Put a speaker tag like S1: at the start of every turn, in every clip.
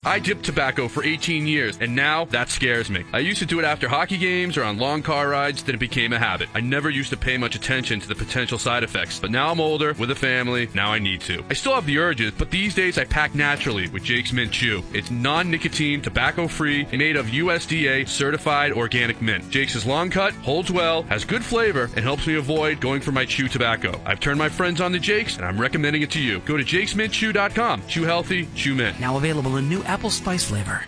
S1: I dipped tobacco for 18 years, and now that scares me. I used to do it after hockey games or on long car rides, then it became a habit. I never used to pay much attention to the potential side effects, but now I'm older, with a family, now I need to. I still have the urges, but these days I pack naturally with Jake's Mint Chew. It's non-nicotine, tobacco-free, and made of USDA certified organic mint. Jake's is long cut, holds well, has good flavor, and helps me avoid going for my chew tobacco. I've turned my friends on to Jake's, and I'm recommending it to you. Go to jakesmintchew.com. Chew healthy, chew mint.
S2: Now available in new apple spice flavor.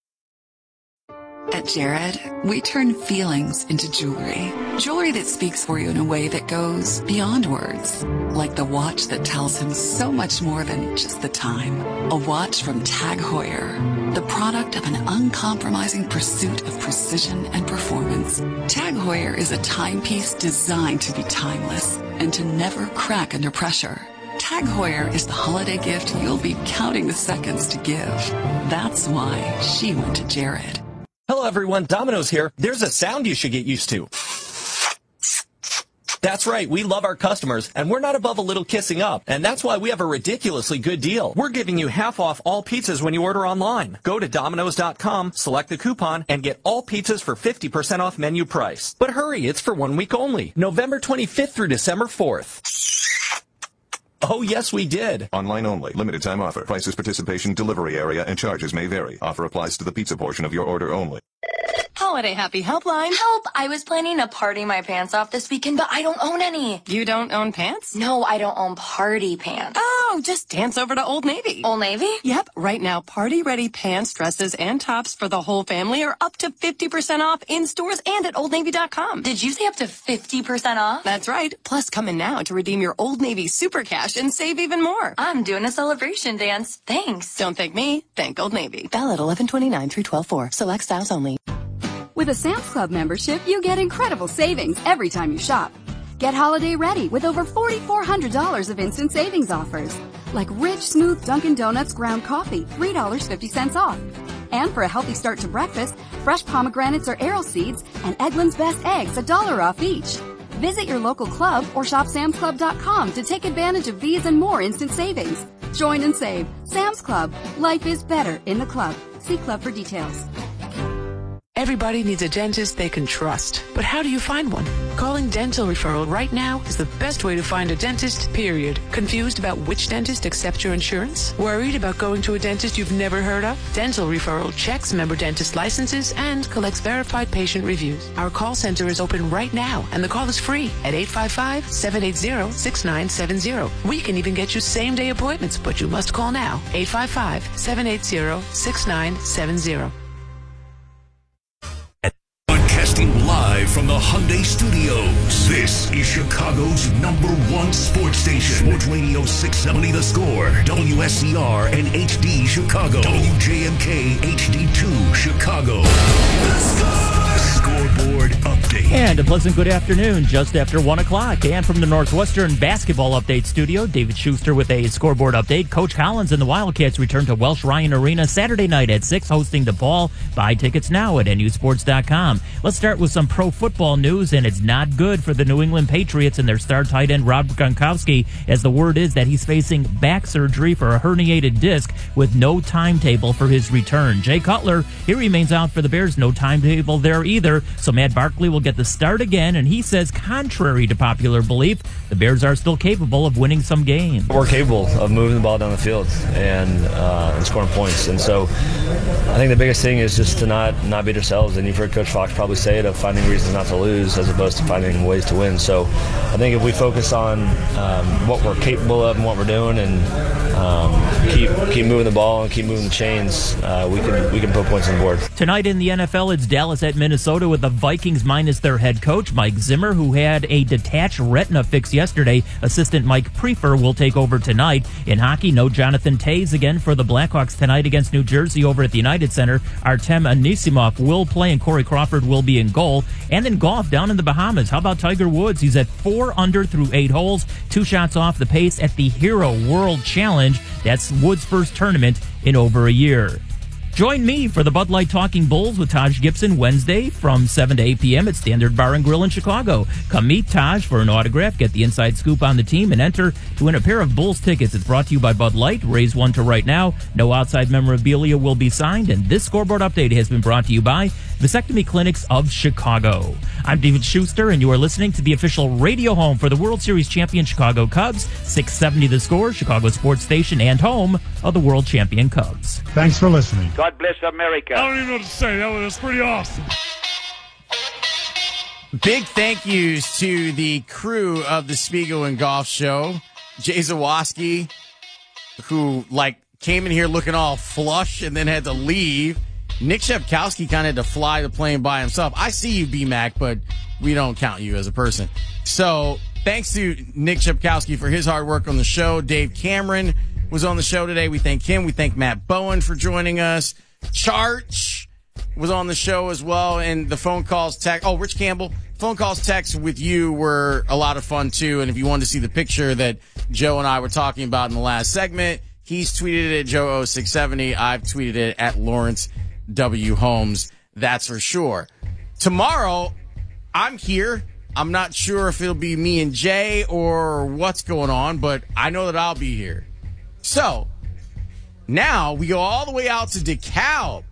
S3: At Jared, we turn feelings into jewelry. Jewelry that speaks for you in a way that goes beyond words. Like the watch that tells him so much more than just the time. A watch from Tag Heuer, the product of an uncompromising pursuit of precision and performance. Tag Heuer is a timepiece designed to be timeless and to never crack under pressure. Tag Heuer is the holiday gift you'll be counting the seconds to give. That's why she went to Jared.
S4: Hello everyone, Domino's here. There's a sound you should get used to. That's right, we love our customers, and we're not above a little kissing up. And that's why we have a ridiculously good deal. We're giving you half off all pizzas when you order online. Go to Domino's.com, select the coupon, and get all pizzas for 50% off menu price. But hurry, it's for 1 week only. November 25th through December 4th. Oh, yes, we did.
S5: Online only. Limited time offer. Prices, participation, delivery area, and charges may vary. Offer applies to the pizza portion of your order only.
S6: Holiday Happy Helpline.
S7: Help! I was planning to party my pants off this weekend, but I don't own any.
S6: You don't own pants?
S7: No, I don't own party pants.
S6: Oh, just dance over to Old Navy.
S7: Old Navy?
S6: Yep. Right now, party-ready pants, dresses, and tops for the whole family are up to 50% off in stores and at OldNavy.com.
S7: Did you say up to 50% off?
S6: That's right. Plus, come in now to redeem your Old Navy Super Cash and save even more.
S7: I'm doing a celebration dance. Thanks.
S6: Don't thank me. Thank Old Navy. Valid 11/29 through 12/4. Select styles only.
S8: With a Sam's Club membership, you get incredible savings every time you shop. Get holiday ready with over $4,400 of instant savings offers. Like rich, smooth Dunkin' Donuts ground coffee, $3.50 off. And for a healthy start to breakfast, fresh pomegranates or arrow seeds and Eggland's Best Eggs, $1 off each. Visit your local club or shop samsclub.com to take advantage of these and more instant savings. Join and save. Sam's Club. Life is better in the club. See club for details.
S9: Everybody needs a dentist they can trust. But how do you find one? Calling Dental Referral right now is the best way to find a dentist, period. Confused about which dentist accepts your insurance? Worried about going to a dentist you've never heard of? Dental Referral checks member dentist licenses and collects verified patient reviews. Our call center is open right now, and the call is free at 855-780-6970. We can even get you same-day appointments, but you must call now. 855-780-6970.
S10: Broadcasting live from the Hyundai Studios. This is Chicago's #1 sports station. Sports Radio 670 The Score. WSCR and HD Chicago. WJMK HD2 Chicago. The Score! Scoreboard update.
S11: And a pleasant good afternoon, just after 1 o'clock. And from the Northwestern Basketball Update Studio, David Schuster with a scoreboard update. Coach Collins and the Wildcats return to Welsh Ryan Arena Saturday night at 6, hosting DePaul. Buy tickets now at NUSports.com. Let's start with some pro football news, and it's not good for the New England Patriots and their star tight end Rob Gronkowski, as the word is that he's facing back surgery for a herniated disc with no timetable for his return. Jay Cutler, he remains out for the Bears. No timetable there either. So Matt Barkley will get the start again, and he says, contrary to popular belief, the Bears are still capable of winning some games.
S12: We're capable of moving the ball down the field and scoring points. And so I think the biggest thing is just to not beat ourselves. And you've heard Coach Fox probably say it, of finding reasons not to lose as opposed to finding ways to win. So I think if we focus on what we're capable of and what we're doing, and keep moving the ball and keep moving the chains, we can put points on the board.
S11: Tonight in the NFL, it's Dallas at Minnesota with the Vikings minus their head coach, Mike Zimmer, who had a detached retina fix yesterday. Assistant Mike Prefer will take over tonight. In hockey, no Jonathan Toews again for the Blackhawks tonight against New Jersey over at the United Center. Artem Anisimov will play and Corey Crawford will be in goal. And in golf, down in the Bahamas, how about Tiger Woods? He's at 4 under through 8 holes, 2 shots off the pace at the Hero World Challenge. That's Woods' first tournament in over a year. Join me for the Bud Light Talking Bulls with Taj Gibson Wednesday from 7 to 8 p.m. at Standard Bar and Grill in Chicago. Come meet Taj for an autograph, get the inside scoop on the team, and enter to win a pair of Bulls tickets. It's brought to you by Bud Light. Raise one to right now. No outside memorabilia will be signed, and this scoreboard update has been brought to you by Vasectomy Clinics of Chicago. I'm David Schuster, and you are listening to the official radio home for the World Series champion Chicago Cubs, 670 The Score, Chicago sports station, and home of the world champion Cubs.
S13: Thanks for listening.
S14: God bless America.
S15: I don't even know what to say. That was pretty awesome.
S16: Big thank yous to the crew of the Spiegel and Golf Show. Jay Zawoski, who came in here looking all flush and then had to leave. Nick Shepkowski kind of had to fly the plane by himself. I see you, B-Mac, but we don't count you as a person. So thanks to Nick Shepkowski for his hard work on the show. Dave Cameron was on the show today. We thank him. We thank Matt Bowen for joining us. Charch was on the show as well. And the phone calls, text. Oh, Rich Campbell. Phone calls, texts with you were a lot of fun, too. And if you wanted to see the picture that Joe and I were talking about in the last segment, he's tweeted it at Joe0670. I've tweeted it at Lawrence W. Holmes. That's for sure. Tomorrow, I'm here. I'm not sure if it'll be me and Jay or what's going on, but I know that I'll be here. So, now we go all the way out to DeKalb.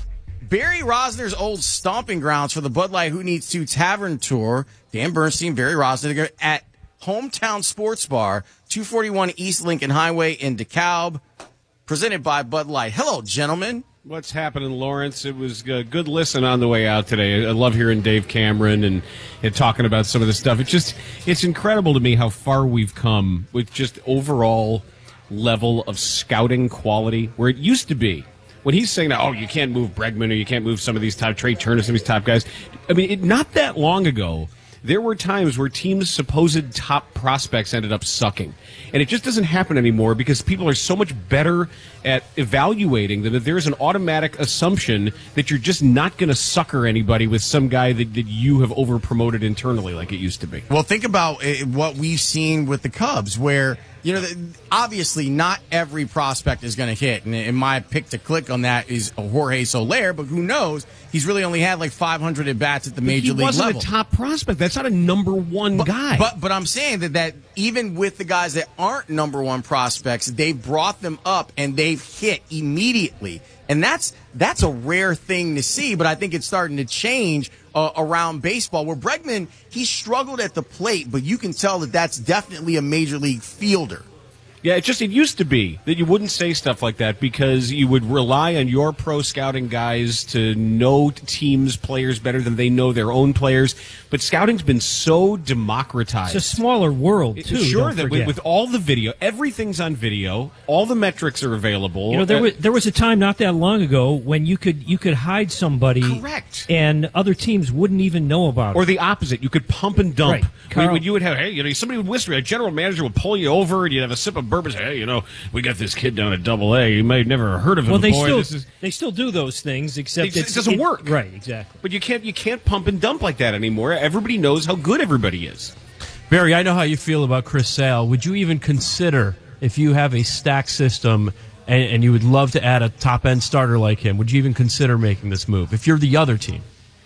S16: Barry Rosner's old stomping grounds for the Bud Light Who Needs To Tavern Tour. Dan Bernstein, Barry Rosner at Hometown Sports Bar, 241 East Lincoln Highway in DeKalb, presented by Bud Light. Hello, gentlemen.
S17: What's happening, Lawrence? It was a good listen on the way out today. I love hearing Dave Cameron and talking about some of this stuff. It's incredible to me how far we've come with just overall level of scouting quality, where it used to be when he's saying that, oh, you can't move Bregman or you can't move some of these top Trey Turner, some of these top guys. I mean, not that long ago, there were times where teams' supposed top prospects ended up sucking. And it just doesn't happen anymore because people are so much better at evaluating that there's an automatic assumption that you're just not going to sucker anybody with some guy that you have over-promoted internally like it used to be.
S16: Well, think about what we've seen with the Cubs where, obviously not every prospect is going to hit. And my pick to click on that is Jorge Soler, but who knows? He's really only had 500 at-bats at the major league level.
S17: He wasn't a top prospect. That's not a number one guy.
S16: But I'm saying that even with the guys that aren't number one prospects, they brought them up and they've hit immediately. And that's a rare thing to see, but I think it's starting to change around baseball, where Bregman, he struggled at the plate, but you can tell that that's definitely a major league fielder.
S17: Yeah, it used to be that you wouldn't say stuff like that because you would rely on your pro scouting guys to know teams' players better than they know their own players. But scouting's been so democratized.
S18: It's a smaller world, too.
S17: Sure, that with all the video, everything's on video, all the metrics are available.
S18: There was a time not that long ago when you could hide somebody,
S17: correct,
S18: and other teams wouldn't even know about it.
S17: Or the opposite, you could pump and dump.
S18: Right.
S17: When you would have, somebody would whisper, a general manager would pull you over, and you'd have a sip of bourbon. Hey, we got this kid down at AA. You may have never heard of him.
S18: Well,
S17: they
S18: they still do those things, except
S17: it doesn't work.
S18: Right, exactly.
S17: But you can't pump and dump like that anymore. Everybody knows how good everybody is.
S15: Barry, I know how you feel about Chris Sale. Would you even consider, if you have a stack system and you would love to add a top-end starter like him, would you even consider making this move if you're the other team?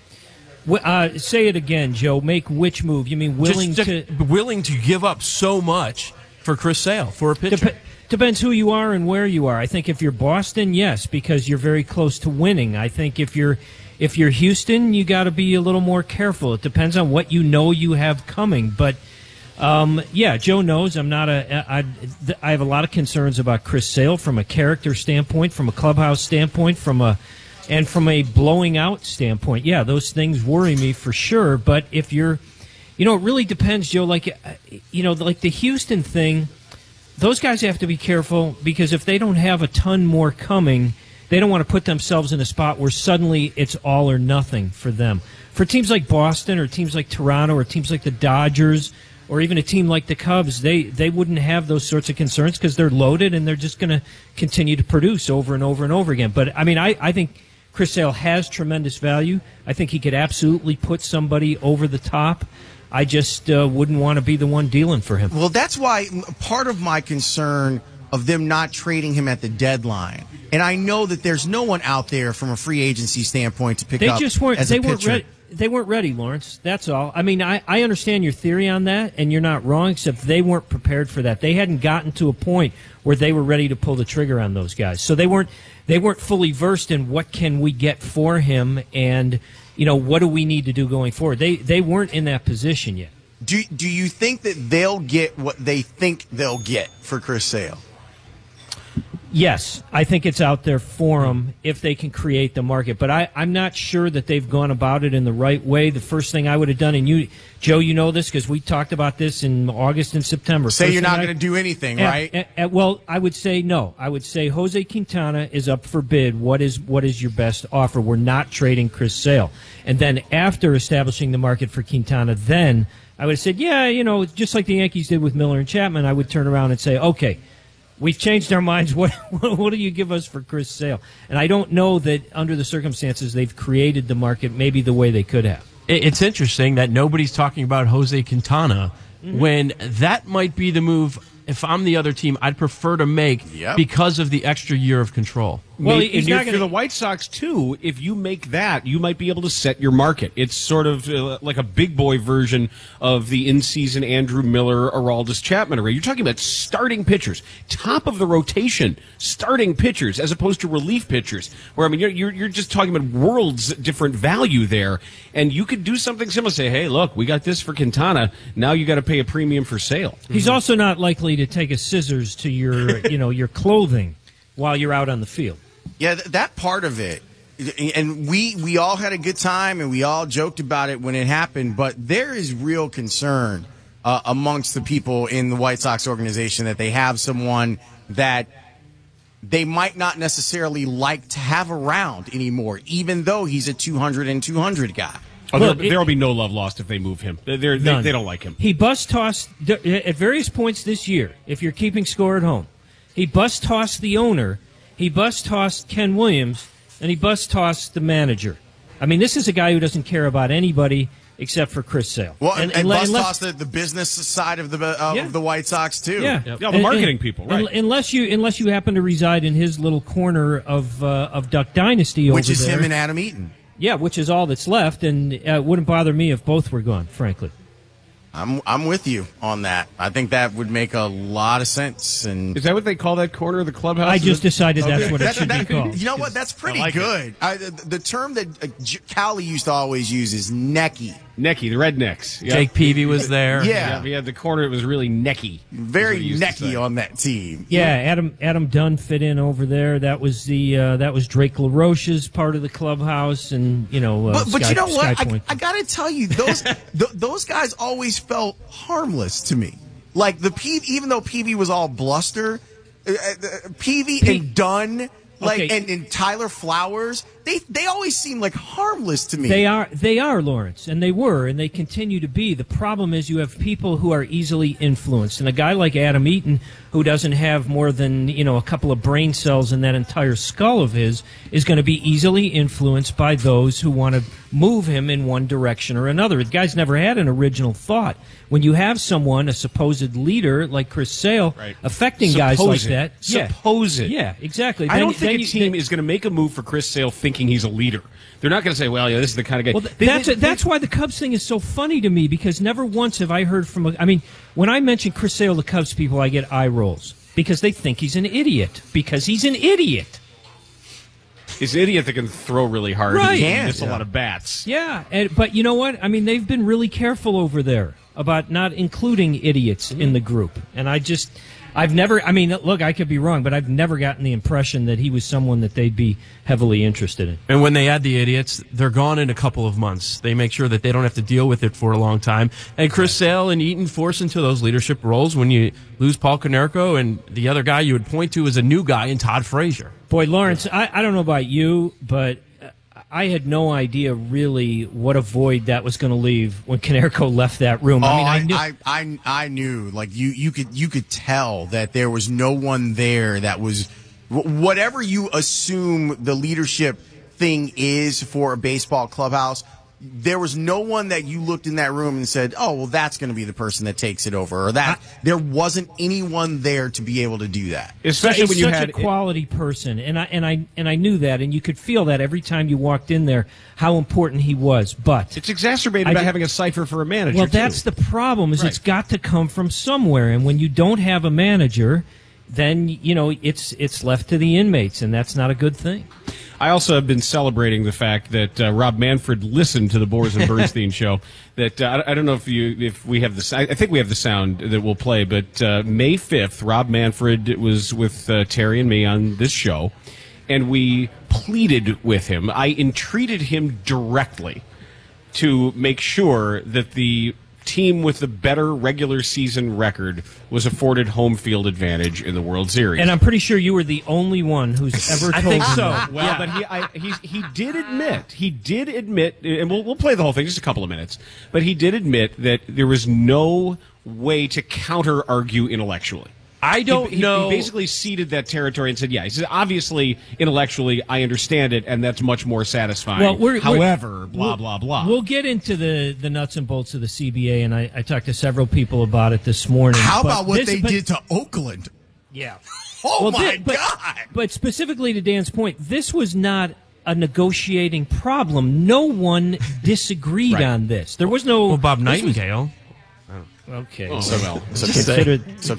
S18: Say it again, Joe. Make which move? You mean willing
S15: to give up so much for Chris Sale, for a pitcher?
S18: Depends who you are and where you are. I think if you're Boston, yes, because you're very close to winning. I think if you're Houston, you got to be a little more careful. It depends on what you have coming. But Joe knows I'm not I have a lot of concerns about Chris Sale from a character standpoint, from a clubhouse standpoint, from a blowing out standpoint. Yeah, those things worry me for sure. But if you're it really depends, Joe. Like the Houston thing, those guys have to be careful because if they don't have a ton more coming, they don't want to put themselves in a spot where suddenly it's all or nothing for them. For teams like Boston or teams like Toronto or teams like the Dodgers or even a team like the Cubs, they wouldn't have those sorts of concerns because they're loaded and they're just going to continue to produce over and over and over again. But, I think Chris Sale has tremendous value. I think he could absolutely put somebody over the top. I just wouldn't want to be the one dealing for him.
S16: Well, that's why part of my concern of them not trading him at the deadline. And I know that there's no one out there from a free agency standpoint to pick up as a pitcher.
S18: They weren't ready, Lawrence. That's all. I mean, I understand your theory on that, and you're not wrong, except they weren't prepared for that. They hadn't gotten to a point where they were ready to pull the trigger on those guys. So they weren't fully versed in what can we get for him and, what do we need to do going forward. They weren't in that position yet.
S16: Do you think that they'll get what they think they'll get for Chris Sale?
S18: Yes, I think it's out there for them if they can create the market. But I'm not sure that they've gone about it in the right way. The first thing I would have done, and you, Joe, you know this because we talked about this in August and September.
S16: Say you're not going to do anything, right?
S18: Well, I would say no. I would say Jose Quintana is up for bid. What is your best offer? We're not trading Chris Sale. And then after establishing the market for Quintana, then I would have said, just like the Yankees did with Miller and Chapman, I would turn around and say, okay, we've changed our minds. What do you give us for Chris Sale? And I don't know that under the circumstances they've created the market maybe the way they could have.
S15: It's interesting that nobody's talking about Jose Quintana when that might be the move. If I'm the other team, I'd prefer to make because of the extra year of control.
S17: Well, for the White Sox, too, if you make that, you might be able to set your market. It's sort of like a big boy version of the in-season Andrew Miller, Aroldis Chapman array. You're talking about starting pitchers, top of the rotation, starting pitchers, as opposed to relief pitchers, where, I mean, you're just talking about worlds different value there. And you could do something similar, say, hey, look, we got this for Quintana. Now you got to pay a premium for Sale.
S18: He's also not likely to take a scissors to your, your clothing while you're out on the field.
S16: Yeah, that part of it, and we all had a good time and we all joked about it when it happened, but there is real concern amongst the people in the White Sox organization that they have someone that they might not necessarily like to have around anymore, even though he's a 200 and 200 guy.
S17: Oh, there will be no love lost if they move him. They don't like him.
S18: He bus-tossed at various points this year, if you're keeping score at home. He bus-tossed the owner, he bus-tossed Ken Williams, and he bus-tossed the manager. I mean, this is a guy who doesn't care about anybody except for Chris Sale.
S16: Well, and bus-tossed the business side of the White Sox, too.
S18: Yeah,
S17: the marketing people, right.
S18: Unless you happen to reside in his little corner of Duck Dynasty over there.
S16: Which is him and Adam Eaton.
S18: Yeah, which is all that's left, and it wouldn't bother me if both were gone, frankly.
S16: I'm with you on that. I think that would make a lot of sense. And
S17: is that what they call that corner of the clubhouse?
S18: I just decided that's what it should be called.
S16: You know what? That's pretty good. The term that Callie used to always use is necky.
S17: Necky, the Rednecks.
S15: Yep. Jake Peavy was there.
S16: Yeah.
S17: We had the corner. It was really necky.
S16: Very necky on that team.
S18: Yeah, Adam Dunn fit in over there. That was Drake LaRoche's part of the clubhouse, and
S16: but you know what? I got to tell you, those guys always felt harmless to me. Like even though Peavy was all bluster, Peavy and Dunn. And Tyler Flowers, they always seem like harmless to me.
S18: They are, Lawrence, and they were, and they continue to be. The problem is you have people who are easily influenced, and a guy like Adam Eaton, who doesn't have more than a couple of brain cells in that entire skull of his, is going to be easily influenced by those who want to move him in one direction or another. The guy's never had an original thought. When you have someone, a supposed leader like Chris Sale, affecting guys like that, yeah, exactly.
S17: I don't think a team is going to make a move for Chris Sale thinking he's a leader. They're not going to say, well, this is the kind of guy.
S18: Well, that's why the Cubs thing is so funny to me, because never once have I heard from when I mention Chris Sale, the Cubs people, I get eye rolls because they think he's an idiot. Because he's an idiot.
S17: He's an idiot that can throw really hard.
S18: Right.
S17: He can miss a lot of bats.
S18: Yeah, but you know what? I mean, they've been really careful over there about not including idiots in the group. And I've never, look, I could be wrong, but I've never gotten the impression that he was someone that they'd be heavily interested in.
S15: And when they add the idiots, they're gone in a couple of months. They make sure that they don't have to deal with it for a long time. And Chris Sale and Eaton force into those leadership roles when you lose Paul Konerko, and the other guy you would point to is a new guy in Todd Frazier.
S18: Boy, Lawrence, I don't know about you, but I had no idea really what a void that was going to leave when Konerko left that room.
S16: I knew. Like you could tell that there was no one there that was whatever you assume the leadership thing is for a baseball clubhouse. there was no one that you looked in that room and said, "Oh, well, that's going to be the person that takes it over," or that there wasn't anyone there to be able to do that.
S18: Especially when you had a quality person, and I knew that, and you could feel that every time you walked in there how important he was. But
S17: it's exacerbated by having a cipher for a manager.
S18: Well, that's the problem. Is it's got to come from somewhere, and when you don't have a manager, then it's left to the inmates, and that's not a good thing.
S17: I also have been celebrating the fact that Rob Manfred listened to the Boers and Bernstein show. That I don't know if we have this. I think we have the sound that we'll play. But May 5th, Rob Manfred was with Terry and me on this show, and we pleaded with him. I entreated him directly to make sure that the team with the better regular season record was afforded home field advantage in the World Series.
S18: And I'm pretty sure you were the only one who's ever told
S17: I think so.
S18: that.
S17: Well, but he did admit, and we'll play the whole thing, just a couple of minutes, but he did admit that there was no way to counter-argue intellectually.
S15: I don't know.
S17: He basically ceded that territory and said, he said, obviously, intellectually, I understand it, and that's much more satisfying.
S18: Well,
S17: However, blah, blah, blah.
S18: We'll get into the nuts and bolts of the CBA, and I talked to several people about it this morning.
S16: How about what they did to Oakland?
S18: Yeah.
S16: My God.
S18: But specifically to Dan's point, this was not a negotiating problem. No one disagreed on this. There was no...
S15: Well, Bob Nightingale...
S18: Okay.
S16: Consider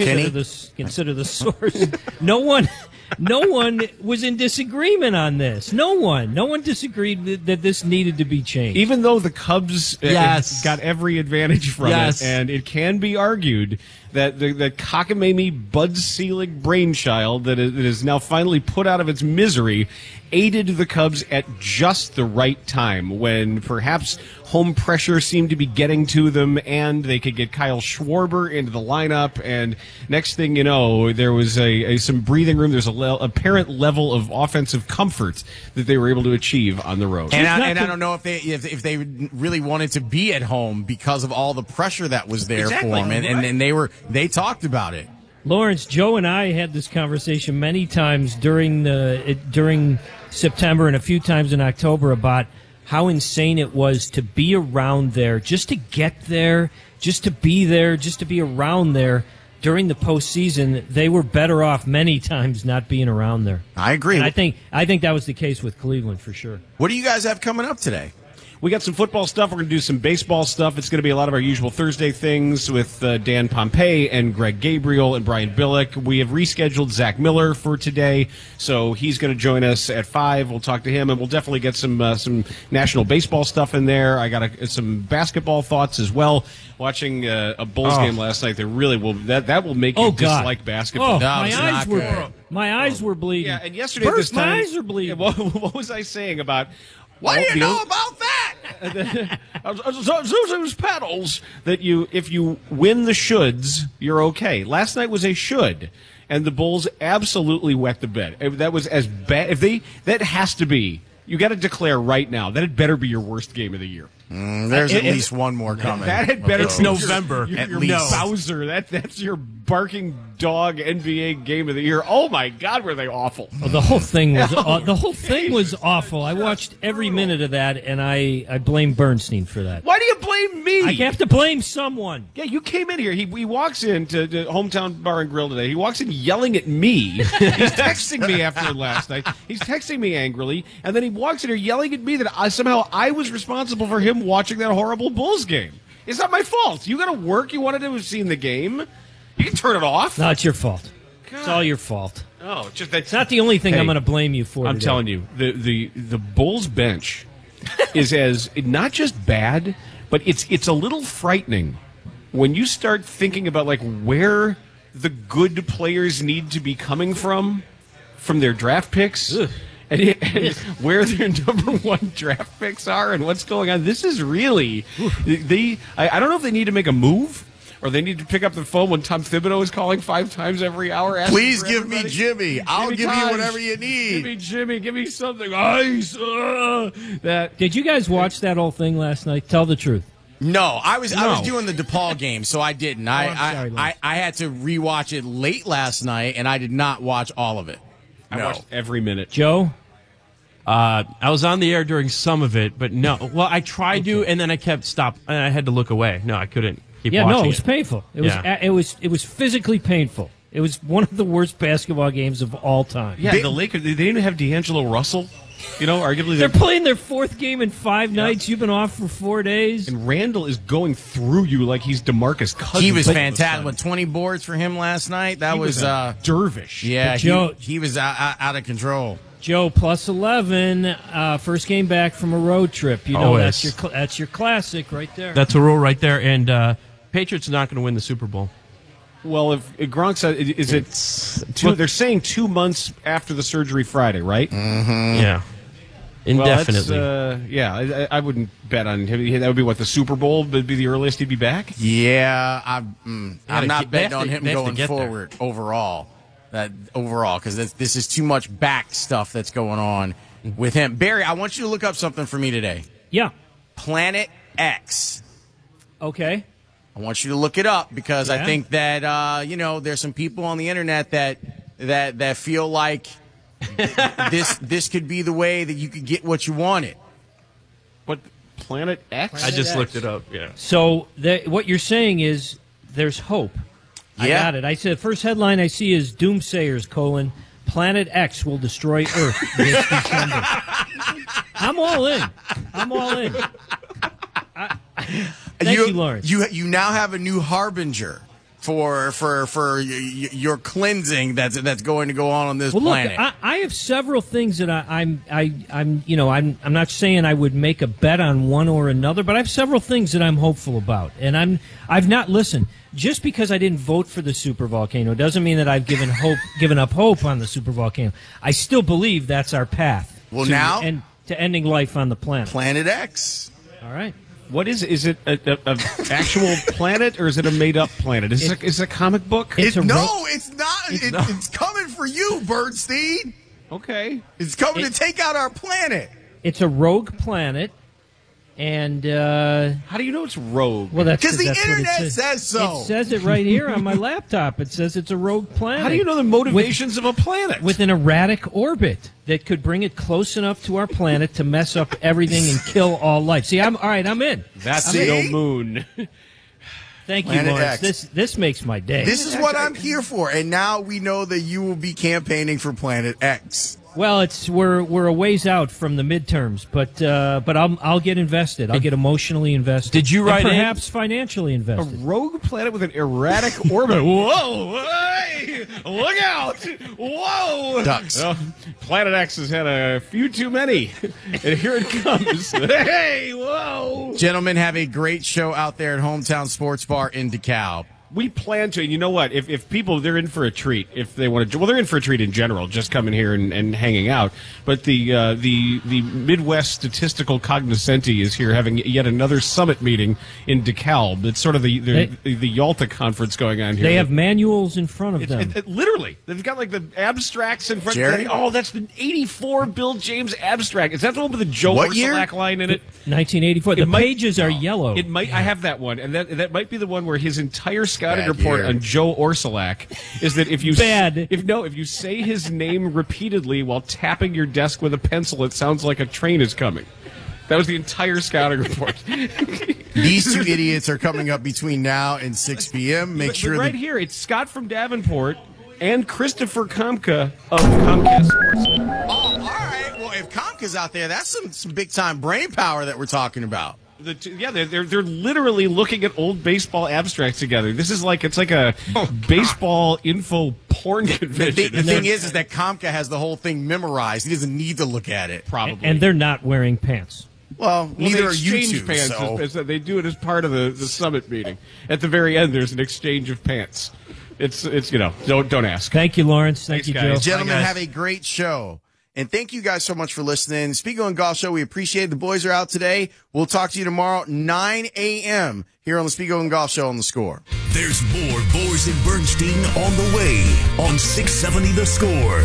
S18: the source. No one was in disagreement on this. No one disagreed that this needed to be changed.
S17: Even though the Cubs got every advantage from it, and it can be argued that the cockamamie, Bud Selig brainchild that is now finally put out of its misery aided the Cubs at just the right time when perhaps home pressure seemed to be getting to them and they could get Kyle Schwarber into the lineup, and next thing you know, there was some breathing room. There's a apparent level of offensive comfort that they were able to achieve on the road.
S16: And I don't know if they really wanted to be at home because of all the pressure that was there for them, and they talked about it.
S18: Lawrence, Joe and I had this conversation many times during September and a few times in October about how insane it was to be around there, just to get there, just to be there, just to be around there during the postseason. They were better off many times not being around there.
S16: I agree.
S18: And I think that was the case with Cleveland for sure.
S16: What do you guys have coming up today?
S17: We got some football stuff. We're going to do some baseball stuff. It's going to be a lot of our usual Thursday things with Dan Pompei and Greg Gabriel and Brian Billick. We have rescheduled Zach Miller for today, so he's going to join us at 5. We'll talk to him, and we'll definitely get some National Baseball stuff in there. I got some basketball thoughts as well. Watching a Bulls game last night, that really will will make you dislike basketball.
S18: My eyes were bleeding.
S17: Yeah, and yesterday at this time,
S18: my eyes were bleeding.
S17: What was I saying about?
S16: What do you know about that?
S17: Those paddles that if you win the shoulds, you're okay. Last night was a should, and the Bulls absolutely wet the bed. That was as bad. That has to be. You got to declare right now that it better be your worst game of the year.
S16: There's at least one more coming.
S17: That had better.
S15: It's November.
S17: Your Bowser. That's your barking dog NBA game of the year. Oh my God, were they awful?
S18: Oh, the whole thing was awful. I watched every minute of that, and I blame Bernstein for that.
S17: Why do you blame me?
S18: I have to blame someone.
S17: Yeah, you came in here. He walks into Hometown Bar and Grill today. He walks in yelling at me. He's texting me after last night. He's texting me angrily, and then he walks in here yelling at me that somehow I was responsible for him watching that horrible Bulls game. It's not my fault. You got to work. You wanted to have seen the game. You can turn it off.
S18: No, it's your fault. God. It's all your fault.
S17: Oh,
S18: it's not the only thing I'm going to blame you for.
S17: I'm telling you, the Bulls bench is as not just bad, but it's a little frightening when you start thinking about like where the good players need to be coming from their draft picks. Ugh. And where their number one draft picks are and what's going on. This is really I don't know if they need to make a move or they need to pick up the phone when Tom Thibodeau is calling 5 times every hour.
S16: Please give me Jimmy. I'll give you whatever you need.
S17: Give me Jimmy. Give me something. Ice.
S18: Did you guys watch that whole thing last night? Tell the truth.
S16: No, I was doing the DePaul game, so I didn't. I had to rewatch it late last night, and I did not watch all of it.
S17: I watched every minute.
S18: Joe?
S15: I was on the air during some of it, but no. Well, I tried to, and then I kept stopped, and I had to look away. No, I couldn't keep watching
S18: no, it was painful. It was physically painful. It was one of the worst basketball games of all time.
S17: Yeah, the Lakers, they didn't have D'Angelo Russell. You know, arguably
S18: they're playing their 4th game in 5 nights. You've been off for 4 days.
S17: And Randall is going through you like he's DeMarcus Cousins.
S16: He was fantastic. What, 20 boards for him last night? That was
S17: a dervish.
S16: Yeah,
S18: Joe,
S16: he was out of control.
S18: Joe, plus 11, first game back from a road trip. You know, that's your classic right there.
S15: That's a rule right there. And Patriots are not going to win the Super Bowl.
S17: Well, if Gronk said, is it they're saying 2 months after the surgery Friday, right?
S16: Mm-hmm.
S15: Yeah. Indefinitely.
S17: Well, I wouldn't bet on him. That would be what, the Super Bowl would be the earliest he'd be back?
S16: Yeah, I'm not betting on him going forward overall. Because this is too much back stuff that's going on with him. Barry, I want you to look up something for me today.
S18: Yeah.
S16: Planet X.
S18: Okay.
S16: I want you to look it up because I think that there's some people on the internet that feel like this could be the way that you could get what you wanted.
S17: What, Planet X?
S15: I just looked it up. Yeah.
S18: So what you're saying is there's hope. I got it. I said first headline I see is Doomsayers: Planet X will destroy Earth this December. I'm all in. Thank you, Lawrence.
S16: You now have a new harbinger for your cleansing that's going to go on this planet.
S18: Look, I have several things that I'm not saying I would make a bet on one or another, but I have several things that I'm hopeful about, and I've not listened. Just because I didn't vote for the supervolcano doesn't mean that I've given up hope on the supervolcano. I still believe that's our path. To ending life on the planet.
S16: Planet X.
S18: All right.
S17: What is it? Is it an actual planet or is it a made-up planet? Is it a comic book?
S16: It's not. It's coming for you, Bernstein.
S17: Okay.
S16: It's coming to take out our planet.
S18: It's a rogue planet. And
S17: how do you know it's rogue?
S18: Well,
S16: because the internet says so.
S18: It says it right here on my laptop. It says it's a rogue planet.
S17: How do you know the motivations of a planet?
S18: With an erratic orbit that could bring it close enough to our planet to mess up everything and kill all life. See, I'm in.
S17: That's no moon.
S18: Thank you, Lawrence. This makes my day.
S16: This is what I'm here for, and now we know that you will be campaigning for Planet X.
S18: Well, we're a ways out from the midterms, but I'll get invested. I'll get emotionally invested.
S15: Did you write
S18: perhaps financially invested?
S17: A rogue planet with an erratic orbit. Whoa! Hey, look out! Whoa!
S16: Ducks.
S17: Planet X has had a few too many, and here it comes. Hey, whoa!
S16: Gentlemen, have a great show out there at Hometown Sports Bar in DeKalb.
S17: We plan to, and you know what? If people, they're in for a treat. If they want to, well, they're in for a treat in general, just coming here and hanging out. But the Midwest Statistical Cognoscenti is here having yet another summit meeting in DeKalb. It's sort of the Yalta conference going on here.
S18: They have manuals in front of them.
S17: Literally, they've got like the abstracts in front.
S16: Jerry?
S17: Oh, that's the '84 Bill James abstract. Is that the one with the Joe Orsolak line in it?
S18: 1984. The pages are yellow.
S17: It might. I have that one, and that might be the one where his entire scouting report on Joe Orsolak is that if you say his name repeatedly while tapping your desk with a pencil, it sounds like a train is coming. That was the entire scouting report.
S16: These two idiots are coming up between now and 6 p.m. Make sure
S17: right here, it's Scott from Davenport and Christopher Kamka of Comcast Sports.
S16: Oh, all right. Well, if Kamka's out there, that's some big time brain power that we're talking about.
S17: They're literally looking at old baseball abstracts together. This is like it's like a baseball info porn convention.
S16: The thing is that Kamka has the whole thing memorized. He doesn't need to look at it.
S17: Probably.
S18: And they're not wearing pants.
S16: Well, neither are you two.
S17: Pants they do it as part of the summit meeting. At the very end, there's an exchange of pants. It's don't ask.
S18: Thank you, Lawrence. Thank you, Joe.
S16: Gentlemen, have a great show. And thank you guys so much for listening. Spiegel and Golf Show, we appreciate it. The boys are out today. We'll talk to you tomorrow, 9 a.m. here on the Spiegel and Golf Show on The Score.
S10: There's more Boers and Bernstein on the way on 670 The Score.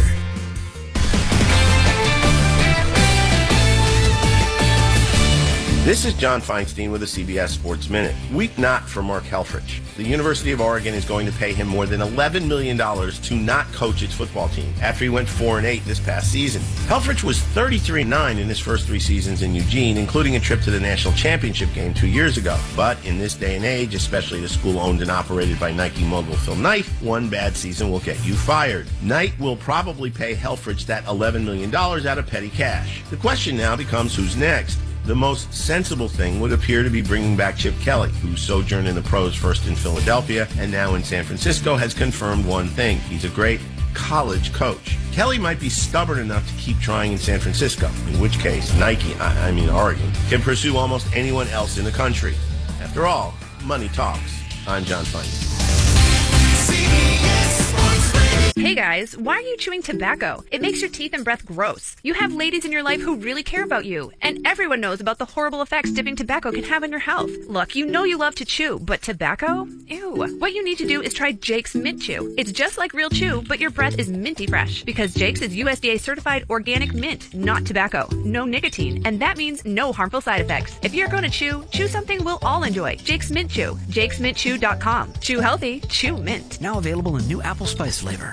S13: This is John Feinstein with the CBS Sports Minute. Weep not for Mark Helfrich. The University of Oregon is going to pay him more than $11 million to not coach its football team after he went 4-8 this past season. Helfrich was 33-9 in his first 3 seasons in Eugene, including a trip to the national championship game 2 years ago. But in this day and age, especially the school owned and operated by Nike mogul Phil Knight, one bad season will get you fired. Knight will probably pay Helfrich that $11 million out of petty cash. The question now becomes who's next. The most sensible thing would appear to be bringing back Chip Kelly, whose sojourn in the pros first in Philadelphia and now in San Francisco has confirmed one thing. He's a great college coach. Kelly might be stubborn enough to keep trying in San Francisco, in which case Oregon, can pursue almost anyone else in the country. After all, money talks. I'm John Feinstein.
S14: Hey guys, why are you chewing tobacco? It makes your teeth and breath gross. You have ladies in your life who really care about you, and everyone knows about the horrible effects dipping tobacco can have on your health. Look, you know you love to chew, but tobacco? Ew. What you need to do is try Jake's Mint Chew. It's just like real chew, but your breath is minty fresh, because Jake's is USDA certified organic mint, not tobacco. No nicotine, and that means no harmful side effects. If you're going to chew something we'll all enjoy. Jake's Mint Chew. JakesMintChew.com. Chew healthy, chew mint.
S2: Now available in new apple spice flavor.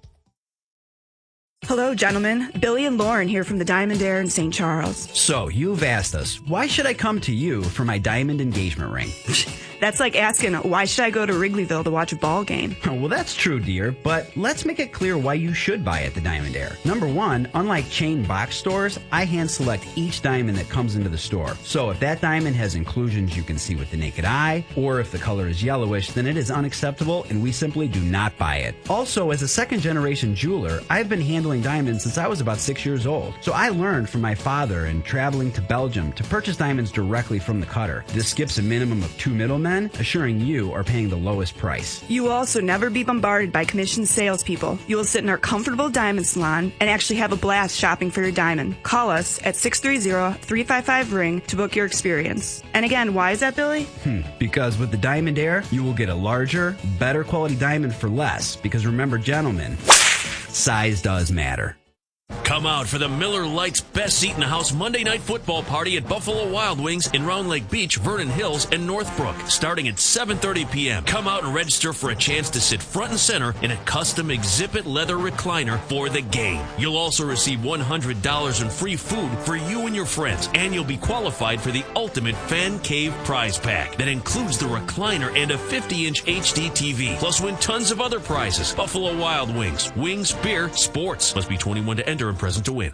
S19: Hello, gentlemen. Billy and Lauren here from the Diamond Air in St. Charles.
S20: So, you've asked us, why should I come to you for my diamond engagement ring?
S19: That's like asking, why should I go to Wrigleyville to watch a ball game?
S20: Well, that's true, dear, but let's make it clear why you should buy at the Diamond Air. Number one, unlike chain box stores, I hand select each diamond that comes into the store. So if that diamond has inclusions you can see with the naked eye, or if the color is yellowish, then it is unacceptable and we simply do not buy it. Also, as a second-generation jeweler, I've been handling diamonds since I was about 6 years old. So I learned from my father and traveling to Belgium to purchase diamonds directly from the cutter. This skips a minimum of 2 middlemen, assuring you are paying the lowest price.
S19: You will also never be bombarded by commissioned salespeople. You will sit in our comfortable diamond salon and actually have a blast shopping for your diamond. Call us at 630-355-RING to book your experience. And again, why is that, Billy?
S20: Because with the Diamond Air, you will get a larger, better quality diamond for less. Because remember, gentlemen, size does matter.
S21: Come out for the Miller Lite's Best Seat in the House Monday Night Football Party at Buffalo Wild Wings in Round Lake Beach, Vernon Hills, and Northbrook, starting at 7:30 p.m. Come out and register for a chance to sit front and center in a custom exhibit leather recliner for the game. You'll also receive $100 in free food for you and your friends, and you'll be qualified for the Ultimate Fan Cave Prize Pack that includes the recliner and a 50-inch HD TV, plus win tons of other prizes. Buffalo Wild Wings. Wings, beer, sports. Must be 21 to enter and present to win.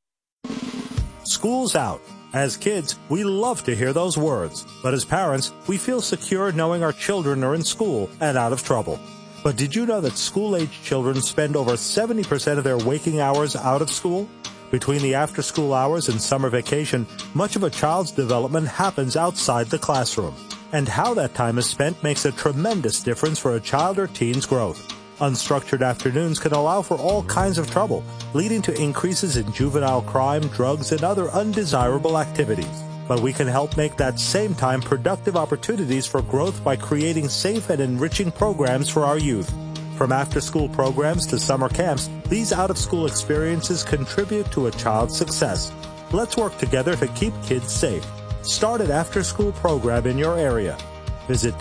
S22: School's out. As kids, we love to hear those words. But as parents, we feel secure knowing our children are in school and out of trouble. But did you know that school-age children spend over 70% of their waking hours out of school? Between the after-school hours and summer vacation, much of a child's development happens outside the classroom. And how that time is spent makes a tremendous difference for a child or teen's growth. Unstructured afternoons can allow for all kinds of trouble, leading to increases in juvenile crime, drugs, and other undesirable activities. But we can help make that same time productive opportunities for growth by creating safe and enriching programs for our youth. From after-school programs to summer camps, these out-of-school experiences contribute to a child's success. Let's work together to keep kids safe. Start an after-school program in your area. Visit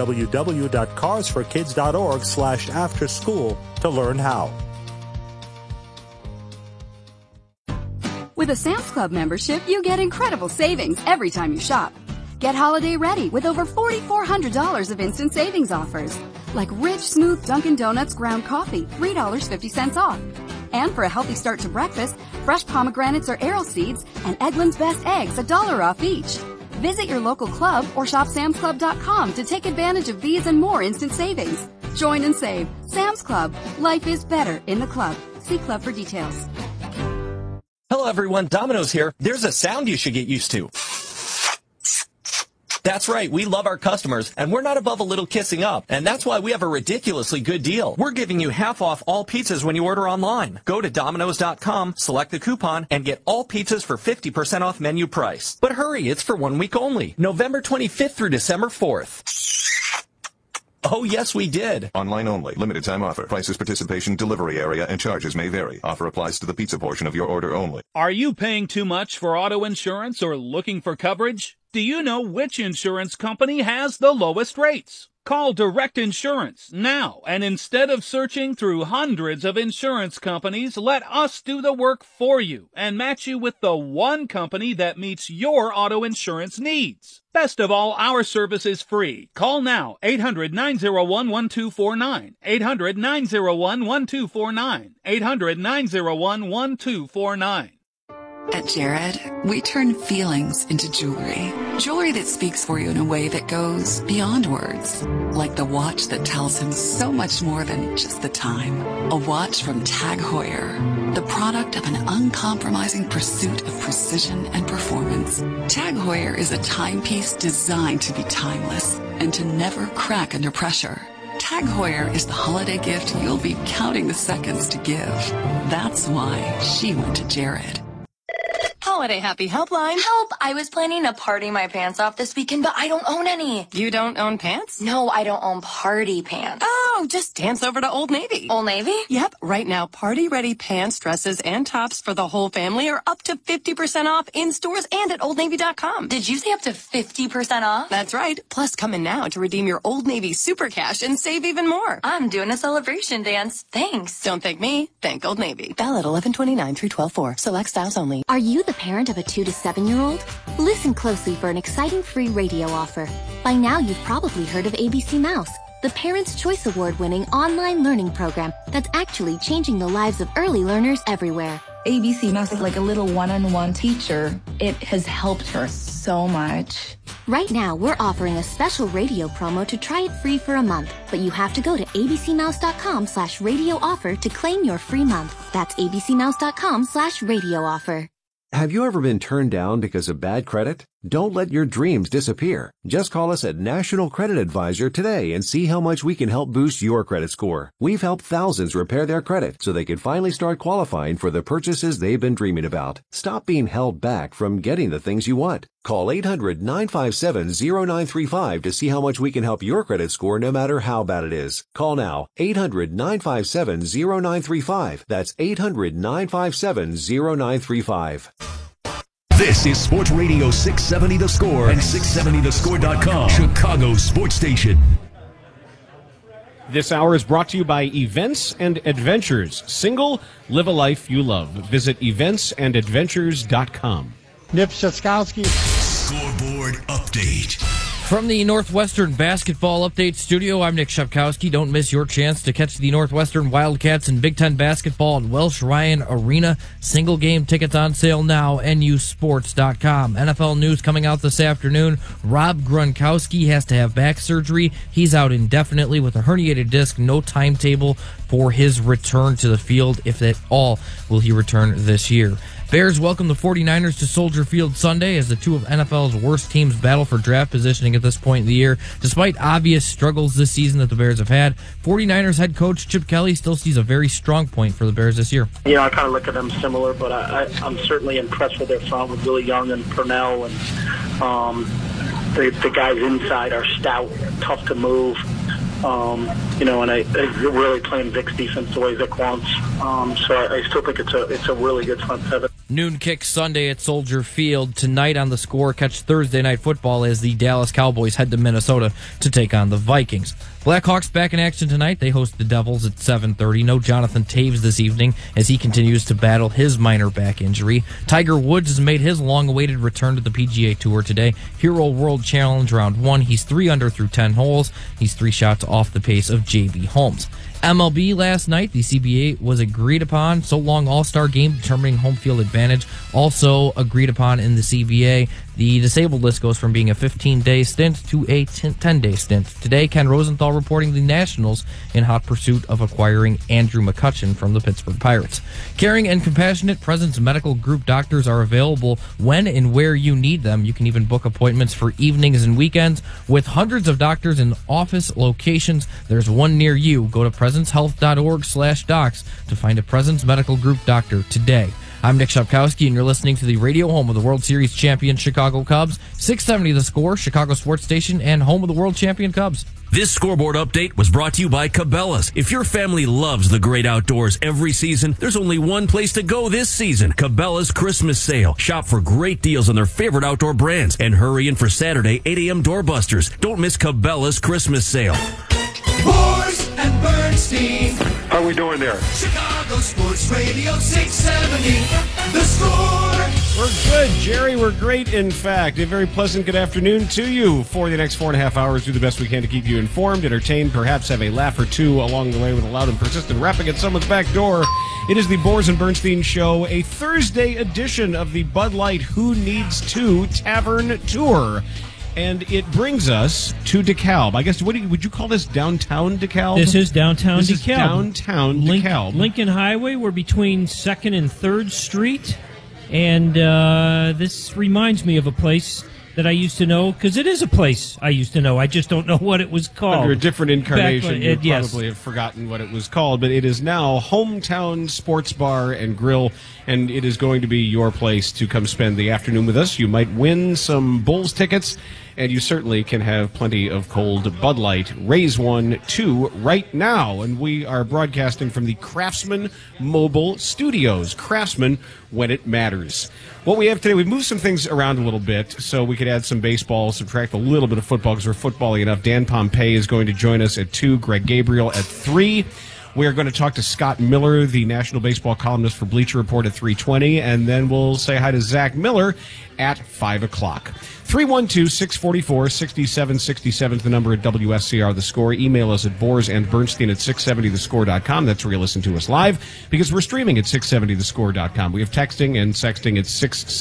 S22: www.carsforkids.org/afterschool to learn how.
S8: With a Sam's Club membership, you get incredible savings every time you shop. Get holiday ready with over $4,400 of instant savings offers, like rich, smooth Dunkin' Donuts ground coffee, $3.50 off. And for a healthy start to breakfast, fresh pomegranates or arrow seeds and Eggland's Best Eggs, $1 off each. Visit your local club or shop samsclub.com to take advantage of these and more instant savings. Join and save. Sam's Club. Life is better in the club. See club for details.
S4: Hello everyone, Domino's here. There's a sound you should get used to. That's right, we love our customers, and we're not above a little kissing up. And that's why we have a ridiculously good deal. We're giving you half off all pizzas when you order online. Go to Domino's.com, select the coupon, and get all pizzas for 50% off menu price. But hurry, it's for 1 week only. November 25th through December 4th. Oh, yes, we did.
S5: Online only. Limited time offer. Prices, participation, delivery area, and charges may vary. Offer applies to the pizza portion of your order only.
S1: Are you paying too much for auto insurance or looking for coverage? Do you know which insurance company has the lowest rates? Call Direct Insurance now, and instead of searching through hundreds of insurance companies, let us do the work for you and match you with the one company that meets your auto insurance needs. Best of all, our service is free. Call now, 800-901-1249, 800-901-1249, 800-901-1249.
S3: At Jared, we turn feelings into jewelry. Jewelry that speaks for you in a way that goes beyond words. Like the watch that tells him so much more than just the time. A watch from Tag Heuer, the product of an uncompromising pursuit of precision and performance. Tag Heuer is a timepiece designed to be timeless and to never crack under pressure. Tag Heuer is the holiday gift you'll be counting the seconds to give. That's why she went to Jared.
S6: Holiday Happy Helpline.
S7: Help! I was planning to party my pants off this weekend, but I don't own any.
S6: You don't own pants?
S7: No, I don't own party pants.
S6: Oh, just dance over to Old Navy.
S7: Old Navy?
S6: Yep. Right now, party-ready pants, dresses, and tops for the whole family are up to 50% off in stores and at OldNavy.com.
S7: Did you say up to 50% off?
S6: That's right. Plus, come in now to redeem your Old Navy Super Cash and save even more.
S7: I'm doing a celebration dance. Thanks.
S6: Don't thank me. Thank Old Navy. Valid 11/29 through 12/4. Select styles only.
S23: Are you the parent of a 2 to 7-year-old? Listen closely for an exciting free radio offer. By now, you've probably heard of ABC Mouse, the Parents' Choice Award-winning online learning program that's actually changing the lives of early learners everywhere.
S24: ABC Mouse is like a little one-on-one teacher. It has helped her so much.
S23: Right now, we're offering a special radio promo to try it free for a month, but you have to go to abcmouse.com/radio offer to claim your free month. That's abcmouse.com/radio offer.
S25: Have you ever been turned down because of bad credit? Don't let your dreams disappear. Just call us at National Credit Advisor today and see how much we can help boost your credit score. We've helped thousands repair their credit so they can finally start qualifying for the purchases they've been dreaming about. Stop being held back from getting the things you want. Call 800-957-0935 to see how much we can help your credit score no matter how bad it is. Call now, 800-957-0935. That's 800-957-0935.
S10: This is Sports Radio 670 The Score and 670thescore.com, Chicago's sports station.
S17: This hour is brought to you by Events and Adventures. Single, live a life you love. Visit eventsandadventures.com.
S26: Nip Siskowski.
S10: Scoreboard update.
S11: From the Northwestern Basketball Update Studio, I'm Nick Shepkowski. Don't miss your chance to catch the Northwestern Wildcats in Big Ten basketball at Welsh Ryan Arena. Single game tickets on sale now, nusports.com. NFL news coming out this afternoon. Rob Gronkowski has to have back surgery. He's out indefinitely with a herniated disc. No timetable for his return to the field, if at all will he return this year. Bears welcome the 49ers to Soldier Field Sunday as the two of NFL's worst teams battle for draft positioning at this point in the year. Despite obvious struggles this season that the Bears have had, 49ers head coach Chip Kelly still sees a very strong point for the Bears this year.
S27: You know, I kind of look at them similar, but I'm certainly impressed with their front with Willie Young and Purnell, and the guys inside are stout, tough to move. You know, and I really playing Vic's defense the way Vic wants. So I still think it's a really good front seven.
S11: Noon kick Sunday at Soldier Field. Tonight on The Score, catch Thursday Night Football as the Dallas Cowboys head to Minnesota to take on the Vikings. Blackhawks back in action tonight. They host the Devils at 7:30. No Jonathan Taves this evening as he continues to battle his minor back injury. Tiger Woods has made his long-awaited return to the PGA Tour today. Hero World Challenge Round 1. He's 3 under through 10 holes. He's 3 shots off the pace of J.B. Holmes. MLB last night, the CBA was agreed upon. So long All-Star game determining home field advantage. Also agreed upon in the CBA. The disabled list goes from being a 15-day stint to a 10-day stint. Today, Ken Rosenthal reporting the Nationals in hot pursuit of acquiring Andrew McCutchen from the Pittsburgh Pirates. Caring and compassionate Presence Medical Group doctors are available when and where you need them. You can even book appointments for evenings and weekends. With hundreds of doctors in office locations, there's one near you. Go to presencehealth.org/docs to find a Presence Medical Group doctor today.
S9: I'm Nick Shopkowski, and you're listening to the radio home of the World Series champion Chicago Cubs. 670 The Score, Chicago Sports Station, and home of the world champion Cubs.
S21: This scoreboard update was brought to you by Cabela's. If your family loves the great outdoors every season, there's only one place to go this season. Cabela's Christmas Sale. Shop for great deals on their favorite outdoor brands. And hurry in for Saturday, 8 a.m. doorbusters. Don't miss Cabela's Christmas Sale.
S12: Bors and Bernstein.
S13: How are we doing there?
S12: Chicago Sports Radio 670. The Score.
S17: We're good, Jerry. We're great, in fact. A very pleasant good afternoon to you. For the next 4.5 hours, do the best we can to keep you informed, entertained, perhaps have a laugh or two along the way with a loud and persistent rapping at someone's back door. It is the Bors and Bernstein Show, a Thursday edition of the Bud Light Who Needs To Tavern Tour. And it brings us to DeKalb. I guess, would you call this downtown DeKalb?
S15: This is downtown DeKalb.
S17: This is downtown DeKalb.
S15: Lincoln Highway. We're between 2nd and 3rd Street. And this reminds me of a place that I used to know, because it is a place I used to know. I just don't know what it was called.
S17: Under a different incarnation, you probably have forgotten what it was called, but it is now Hometown Sports Bar and Grill, and it is going to be your place to come spend the afternoon with us. You might win some Bulls tickets, and you certainly can have plenty of cold Bud Light. Raise one, too, right now. And we are broadcasting from the Craftsman Mobile Studios. Craftsman, when it matters. What we have today, we've moved some things around a little bit so we could add some baseball, subtract a little bit of football because we're football-y enough. Dan Pompei is going to join us at 2, Greg Gabriel at 3. We are going to talk to Scott Miller, the national baseball columnist for Bleacher Report at 3:20, and then we'll say hi to Zach Miller at 5 o'clock. 312-644-6767 is the number at WSCR The Score. Email us at borsandbernstein at 670thescore.com. That's where you listen to us live, because we're streaming at 670thescore.com. We have texting and sexting at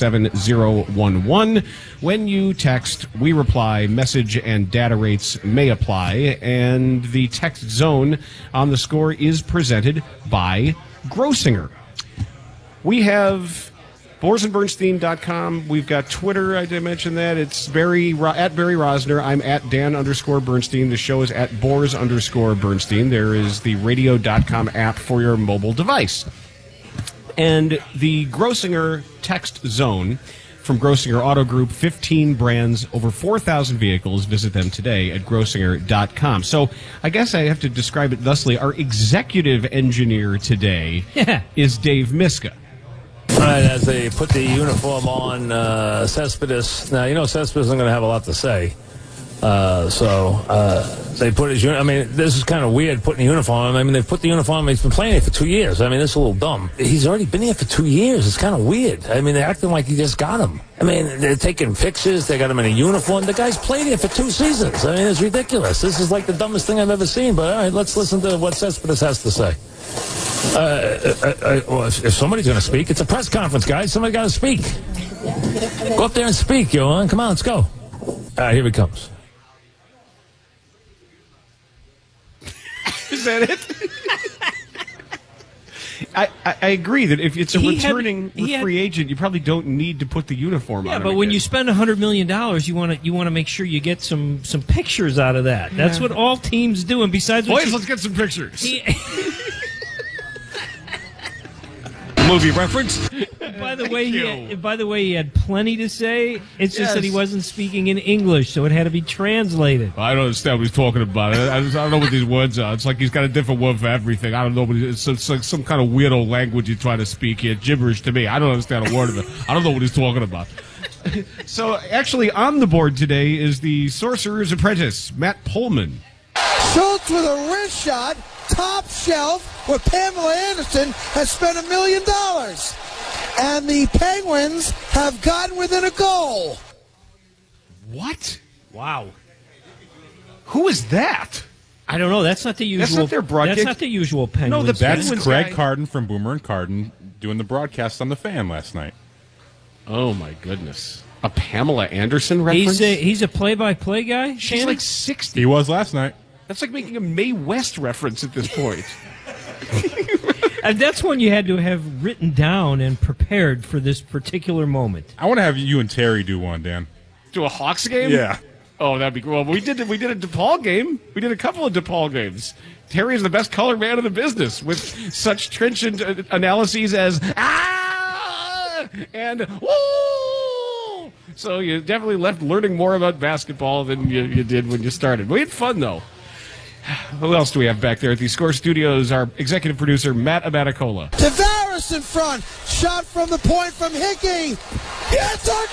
S17: 67011. When you text, we reply. Message and data rates may apply. And the text zone on The Score is presented by Grossinger. We have borsandbernstein.com. We've got Twitter. I did mention that. It's at Barry Rosner. I'm at Dan_Bernstein. The show is at Bors_Bernstein. There is the radio.com app for your mobile device. And the Grossinger text zone from Grossinger Auto Group, 15 brands, over 4,000 vehicles. Visit them today at Grossinger.com. So I guess I have to describe it thusly. Our executive engineer today is Dave Miska.
S16: Right, as they put the uniform on Cespedes. Now, Cespedes isn't going to have a lot to say. So they put his uniform. I mean, this is kind of weird putting the uniform on. I mean, they put the uniform on. He's been playing it for 2 years. I mean, this is a little dumb. He's already been here for 2 years. It's kind of weird. I mean, they're acting like he just got him. I mean, they're taking pictures. They got him in a uniform. The guy's played here for 2 seasons. I mean, it's ridiculous. This is like the dumbest thing I've ever seen. But all right, let's listen to what Cespedes has to say. If somebody's going to speak, it's a press conference, guys. Somebody got to speak. Go up there and speak, Johan. Come on, let's go. All right, here he comes.
S17: Is that it? I agree that if it's a returning free agent, you probably don't need to put the uniform on.
S15: Yeah, but when you spend $100 million, you want to make sure you get some pictures out of that. That's what all teams do. And besides,
S17: boys, let's get some pictures.
S16: Movie reference.
S15: By the way, he had plenty to say. It's just that he wasn't speaking in English, so it had to be translated.
S17: I don't understand what he's talking about. I don't know what these words are. It's like he's got a different word for everything. I don't know, but it's like some kind of weirdo language you're trying to speak here. Gibberish to me. I don't understand a word of it. I don't know what he's talking about. So, actually, on the board today is the Sorcerer's Apprentice, Matt Pullman.
S18: Schultz with a wrist shot, top shelf, where Pamela Anderson has spent $1 million. And the Penguins have gotten within a goal.
S17: What?
S15: Wow.
S17: Who is that?
S15: I don't know. That's not the usual.
S17: That's not their broadcast.
S15: That's not the usual Penguins.
S17: No,
S26: that's Craig Carden from Boomer and Carden doing the broadcast on The Fan last night.
S17: Oh, my goodness. A Pamela Anderson reference?
S15: He's a play-by-play guy?
S17: She's
S15: Shannon?
S17: like 60.
S26: He was last night.
S17: That's like making a Mae West reference at this point.
S15: And that's one you had to have written down and prepared for this particular moment.
S26: I want to have you and Terry do one, Dan.
S17: Do a Hawks game?
S26: Yeah.
S17: Oh, that'd be cool. Well, we did a DePaul game. We did a couple of DePaul games. Terry is the best color man in the business with such trenchant analyses as And woo! So you definitely left learning more about basketball than you did when you started. We had fun, though. Who else do we have back there at the Score Studios? Our executive producer, Matt Abaticola.
S18: Tavares in front. Shot from the point from Hickey. It's a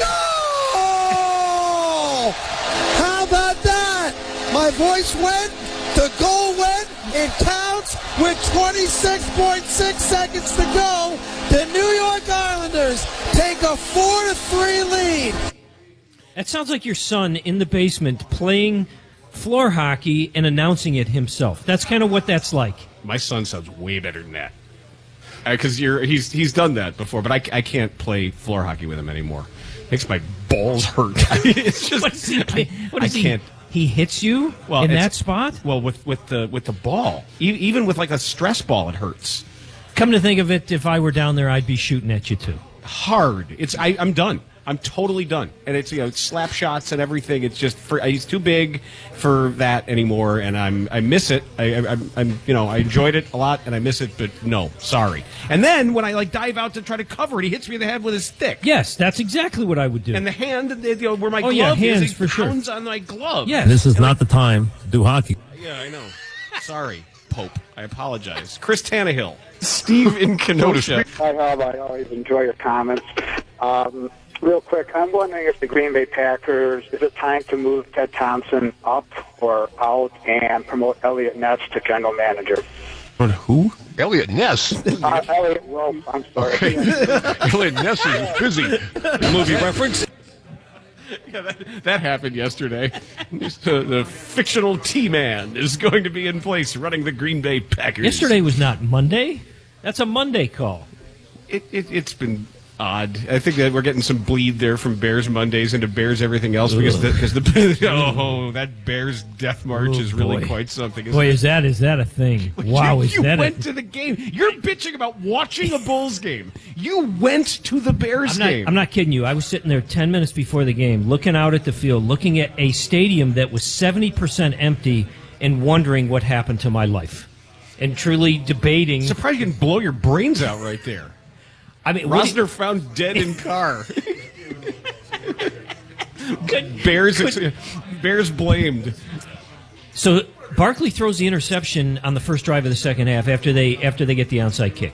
S18: goal! How about that? My voice went. The goal went. It counts with 26.6 seconds to go. The New York Islanders take a 4-3 lead.
S15: That sounds like your son in the basement playing floor hockey and announcing it himself. That's kind of what that's like.
S17: My son sounds way better than that. Because he's done that before, but I can't play floor hockey with him anymore. Makes my balls hurt. It's just
S15: what is he? He hits you in that spot?
S17: Well, with the ball, even with like a stress ball, it hurts.
S15: Come to think of it, if I were down there, I'd be shooting at you too.
S17: Hard. I'm done. I'm totally done. And it's slap shots and everything. It's just he's too big for that anymore, and I miss it. I enjoyed it a lot, and I miss it, but no, sorry. And then when I dive out to try to cover it, he hits me in the head with his stick.
S15: Yes, that's exactly what I would do.
S17: And the hand, where my glove
S15: hands,
S17: is, he
S15: for sure.
S17: pounds on my glove.
S15: Yeah,
S16: this is not the time to do hockey.
S17: Yeah, I know. Sorry, Pope. I apologize. Chris Tannehill, Steve in Kenosha.
S2: Hi, Bob. I always enjoy your comments. Real quick, I'm wondering if the Green Bay Packers, is it time to move Ted Thompson up or out and promote Elliot Ness to general manager?
S17: Who?
S8: Elliot Ness?
S2: Elliot Wolf, I'm sorry.
S8: Okay. Elliot Ness is busy. Movie reference?
S17: Yeah, that happened yesterday. The fictional T-Man is going to be in place running the Green Bay Packers.
S15: Yesterday was not Monday. That's a Monday call.
S17: It's been odd. I think that we're getting some bleed there from Bears Mondays into Bears everything else because that Bears death march is really quite something.
S15: Is that a thing? Wow,
S17: you went to the game. You're bitching about watching a Bulls game. You went to the Bears game.
S15: I'm not kidding you. I was sitting there 10 minutes before the game, looking out at the field, looking at a stadium that was 70% empty, and wondering what happened to my life, and truly debating.
S17: Surprised you didn't blow your brains out right there.
S15: I mean,
S17: Rosner found dead in car. Bears blamed.
S15: So Barkley throws the interception on the first drive of the second half after they get the onside kick,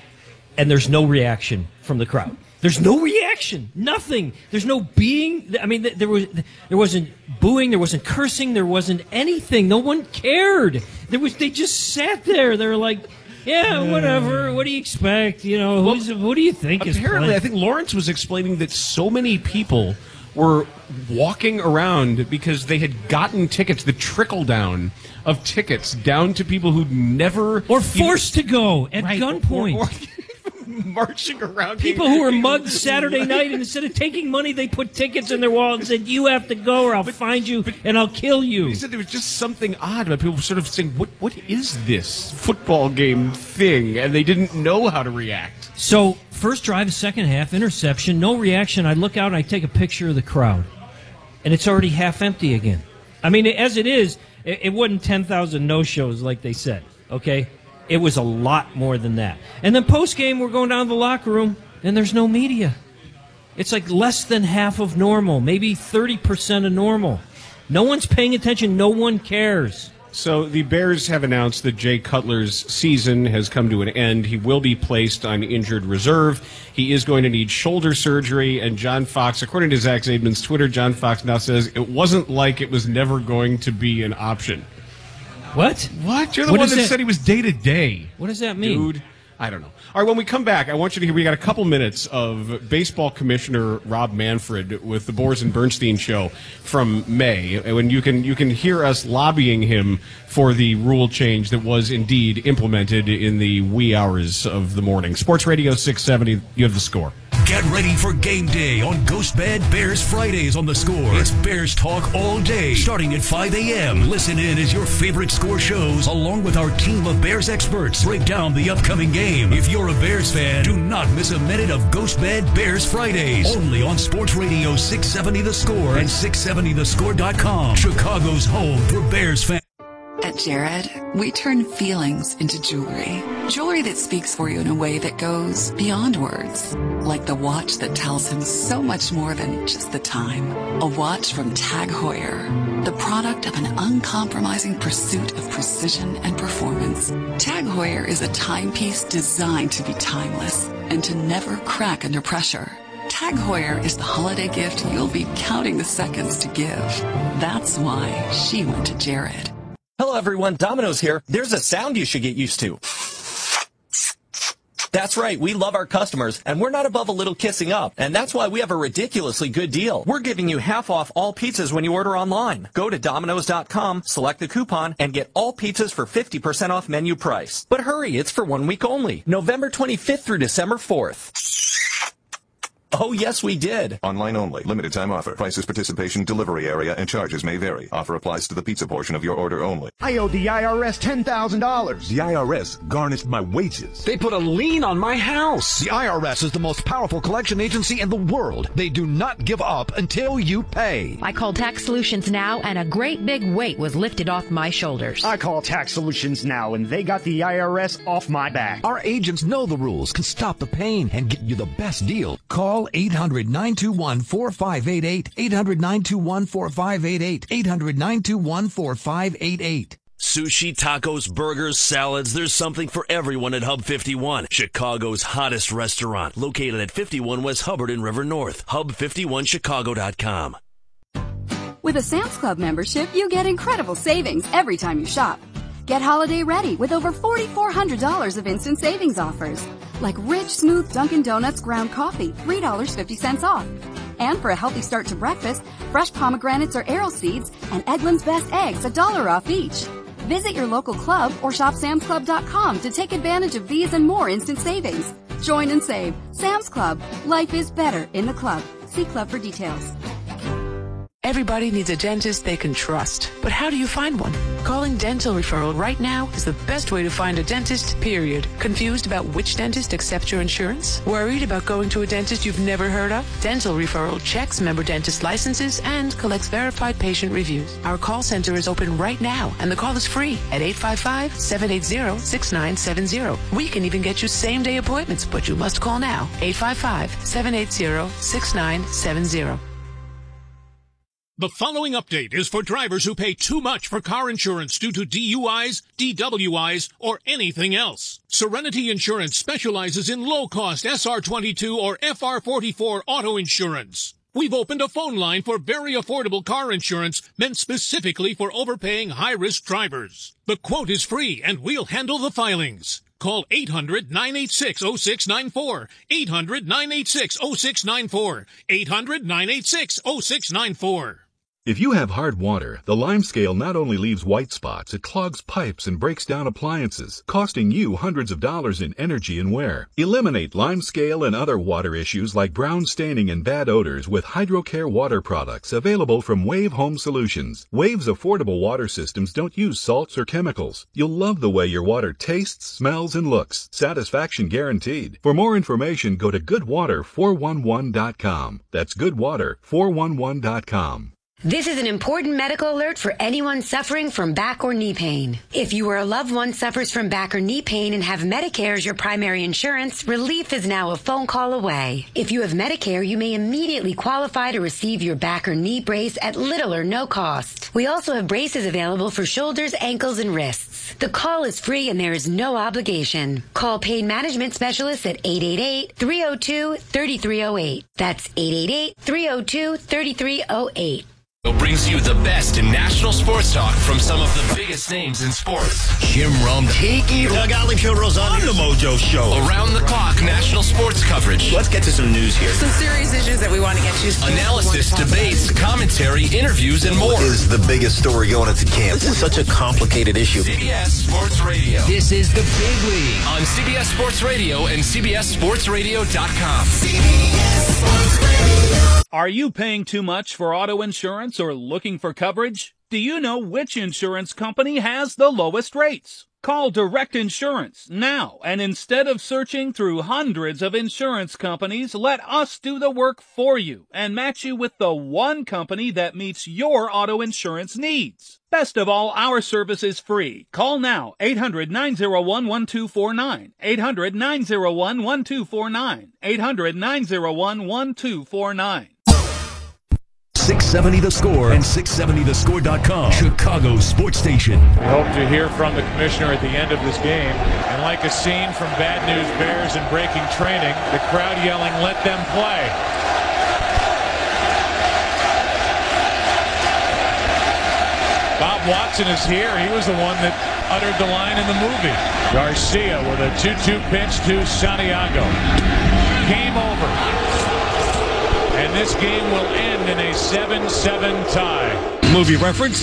S15: and there's no reaction from the crowd. There's no reaction. Nothing. There's no being. I mean, there wasn't booing. There wasn't cursing. There wasn't anything. No one cared. They just sat there. They're like, yeah, whatever. What do you expect? What do you think is
S17: apparently, I think Lawrence was explaining that so many people were walking around because they had gotten tickets, the trickle down of tickets down to people who'd never...
S15: Or forced to go at gunpoint.
S17: Or marching around.
S15: People who were mugged Saturday night, and instead of taking money, they put tickets in their wallet and said, you have to go or I'll find you and I'll kill you.
S17: He said there was just something odd about people sort of saying, what is this football game thing? And they didn't know how to react.
S15: So, first drive, second half, interception, no reaction. I look out and I take a picture of the crowd. And it's already half empty again. I mean, as it is, it wasn't 10,000 no-shows like they said, okay? It was a lot more than that. And then post-game, we're going down to the locker room, and there's no media. It's like less than half of normal, maybe 30% of normal. No one's paying attention. No one cares.
S17: So the Bears have announced that Jay Cutler's season has come to an end. He will be placed on injured reserve. He is going to need shoulder surgery. And John Fox, according to Zach Zaidman's Twitter, John Fox now says it wasn't like it was never going to be an option.
S15: What?
S17: You're the one that said he was day-to-day.
S15: What does that mean?
S17: Dude, I don't know. All right, when we come back, I want you to hear, we got a couple minutes of baseball commissioner Rob Manfred with the Boers and Bernstein show from May, when you can hear us lobbying him for the rule change that was indeed implemented in the wee hours of the morning. Sports Radio 670, you have the score.
S10: Get ready for game day on Ghost Bed Bears Fridays on the Score. It's Bears talk all day, starting at 5 a.m. Listen in as your favorite Score shows, along with our team of Bears experts, break down the upcoming game. If you're a Bears fan, do not miss a minute of Ghost Bed Bears Fridays, only on Sports Radio 670 The Score and 670thescore.com, Chicago's home for Bears fans.
S3: At Jared, we turn feelings into jewelry. Jewelry that speaks for you in a way that goes beyond words. Like the watch that tells him so much more than just the time. A watch from Tag Heuer, the product of an uncompromising pursuit of precision and performance. Tag Heuer is a timepiece designed to be timeless and to never crack under pressure. Tag Heuer is the holiday gift you'll be counting the seconds to give. That's why she went to Jared.
S4: Hello everyone, Domino's here. There's a sound you should get used to. That's right, we love our customers, and we're not above a little kissing up. And that's why we have a ridiculously good deal. We're giving you half off all pizzas when you order online. Go to Domino's.com, select the coupon, and get all pizzas for 50% off menu price. But hurry, it's for 1 week only. November 25th through December 4th. Oh, yes, we did.
S5: Online only. Limited time offer. Prices, participation, delivery area, and charges may vary. Offer applies to the pizza portion of your order only.
S13: I owe the IRS $10,000.
S14: The IRS garnished my wages.
S13: They put a lien on my house. The IRS is the most powerful collection agency in the world. They do not give up until you pay.
S19: I called Tax Solutions Now, and a great big weight was lifted off my shoulders.
S13: I call Tax Solutions Now, and they got the IRS off my back. Our agents know the rules, can stop the pain, and get you the best deal. Call 800-921-4588. 800-921-4588. 800-921-4588.
S21: Sushi, tacos, burgers, salads, there's something for everyone at Hub 51, Chicago's hottest restaurant, located at 51 West Hubbard in River North. Hub51Chicago.com.
S20: With a Sam's Club membership, you get incredible savings every time you shop. Get holiday ready with over $4,400 of instant savings offers. Like rich, smooth Dunkin' Donuts ground coffee, $3.50 off. And for a healthy start to breakfast, fresh pomegranates or arrow seeds and Eggland's Best Eggs, $1 off each. Visit your local club or shop samsclub.com to take advantage of these and more instant savings. Join and save. Sam's Club. Life is better in the club. See club for details.
S22: Everybody needs a dentist they can trust. But how do you find one? Calling Dental Referral right now is the best way to find a dentist, period. Confused about which dentist accepts your insurance? Worried about going to a dentist you've never heard of? Dental Referral checks member dentist licenses and collects verified patient reviews. Our call center is open right now, and the call is free at 855-780-6970. We can even get you same-day appointments, but you must call now. 855-780-6970.
S28: The following update is for drivers who pay too much for car insurance due to DUIs, DWIs, or anything else. Serenity Insurance specializes in low-cost SR22 or FR44 auto insurance. We've opened a phone line for very affordable car insurance meant specifically for overpaying high-risk drivers. The quote is free, and we'll handle the filings. Call 800-986-0694, 800-986-0694, 800-986-0694.
S29: If you have hard water, the Limescale not only leaves white spots, it clogs pipes and breaks down appliances, costing you hundreds of dollars in energy and wear. Eliminate Limescale and other water issues like brown staining and bad odors with HydroCare water products available from Wave Home Solutions. Wave's affordable water systems don't use salts or chemicals. You'll love the way your water tastes, smells, and looks. Satisfaction guaranteed. For more information, go to goodwater411.com. That's goodwater411.com.
S30: This is an important medical alert for anyone suffering from back or knee pain. If you or a loved one suffers from back or knee pain and have Medicare as your primary insurance, relief is now a phone call away. If you have Medicare, you may immediately qualify to receive your back or knee brace at little or no cost. We also have braces available for shoulders, ankles, and wrists. The call is free and there is no obligation. Call Pain Management Specialists at 888-302-3308. That's 888-302-3308.
S31: Brings you the best in national sports talk from some of the biggest names in sports. Jim Rome,
S32: Tiki, Doug Allico, Rosanna, on the Mojo Show.
S31: Around the clock national sports coverage.
S32: Let's get to some news here.
S33: Some serious issues that we want to get to.
S31: Analysis, debates, commentary, interviews, and more.
S32: What is the biggest story going into camp? This is such a complicated issue.
S31: CBS Sports Radio.
S32: This is the big league.
S31: On CBS Sports Radio and CBSSportsRadio.com.
S12: CBS Sports Radio.
S1: Are you paying too much for auto insurance or looking for coverage? Do you know which insurance company has the lowest rates? Call Direct Insurance now, and instead of searching through hundreds of insurance companies, let us do the work for you and match you with the one company that meets your auto insurance needs. Best of all, our service is free. Call now, 800-901-1249, 800-901-1249, 800-901-1249.
S10: 670 The Score and 670thescore.com. Chicago's sports station.
S2: We hope to hear from the commissioner at the end of this game. And like a scene from Bad News Bears in breaking training, the crowd yelling, "Let them play." Bob Watson is here. He was the one that uttered the line in the movie. Garcia with a 2-2 pitch to Santiago. Game over. And this game will end in a 7-7 tie.
S17: Movie reference?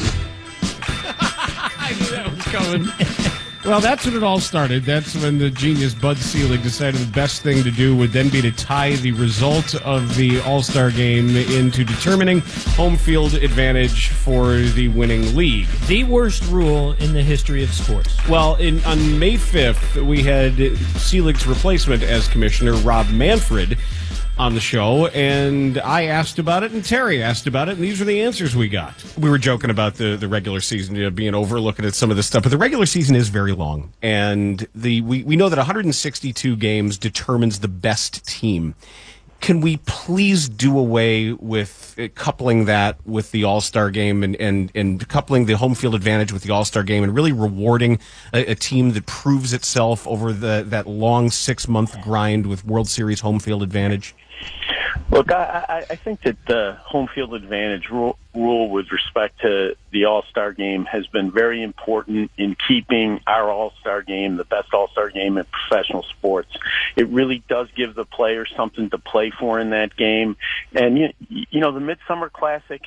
S17: I knew that was coming. Well, that's when it all started. That's when the genius Bud Selig decided the best thing to do would then be to tie the result of the All-Star game into determining home field advantage for the winning league.
S15: The worst rule in the history of sports.
S17: Well, on May 5th, we had Selig's replacement as commissioner, Rob Manfred, on the show, and I asked about it, and Terry asked about it, and these are the answers we got. We were joking about the regular season being over, looking at some of this stuff, but the regular season is very long, and we know that 162 games determines the best team. Can we please do away with coupling that with the All-Star game and coupling the home field advantage with the All-Star game and really rewarding a team that proves itself over that long 6-month grind with World Series home field advantage?
S6: Look, I think that the home field advantage rule with respect to the All-Star game has been very important in keeping our All-Star game the best All-Star game in professional sports. It really does give the players something to play for in that game. And, you know, the Midsummer Classic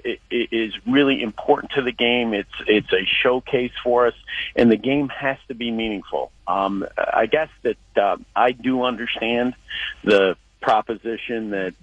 S6: is really important to the game. It's a showcase for us, and the game has to be meaningful. I guess that I do understand the proposition that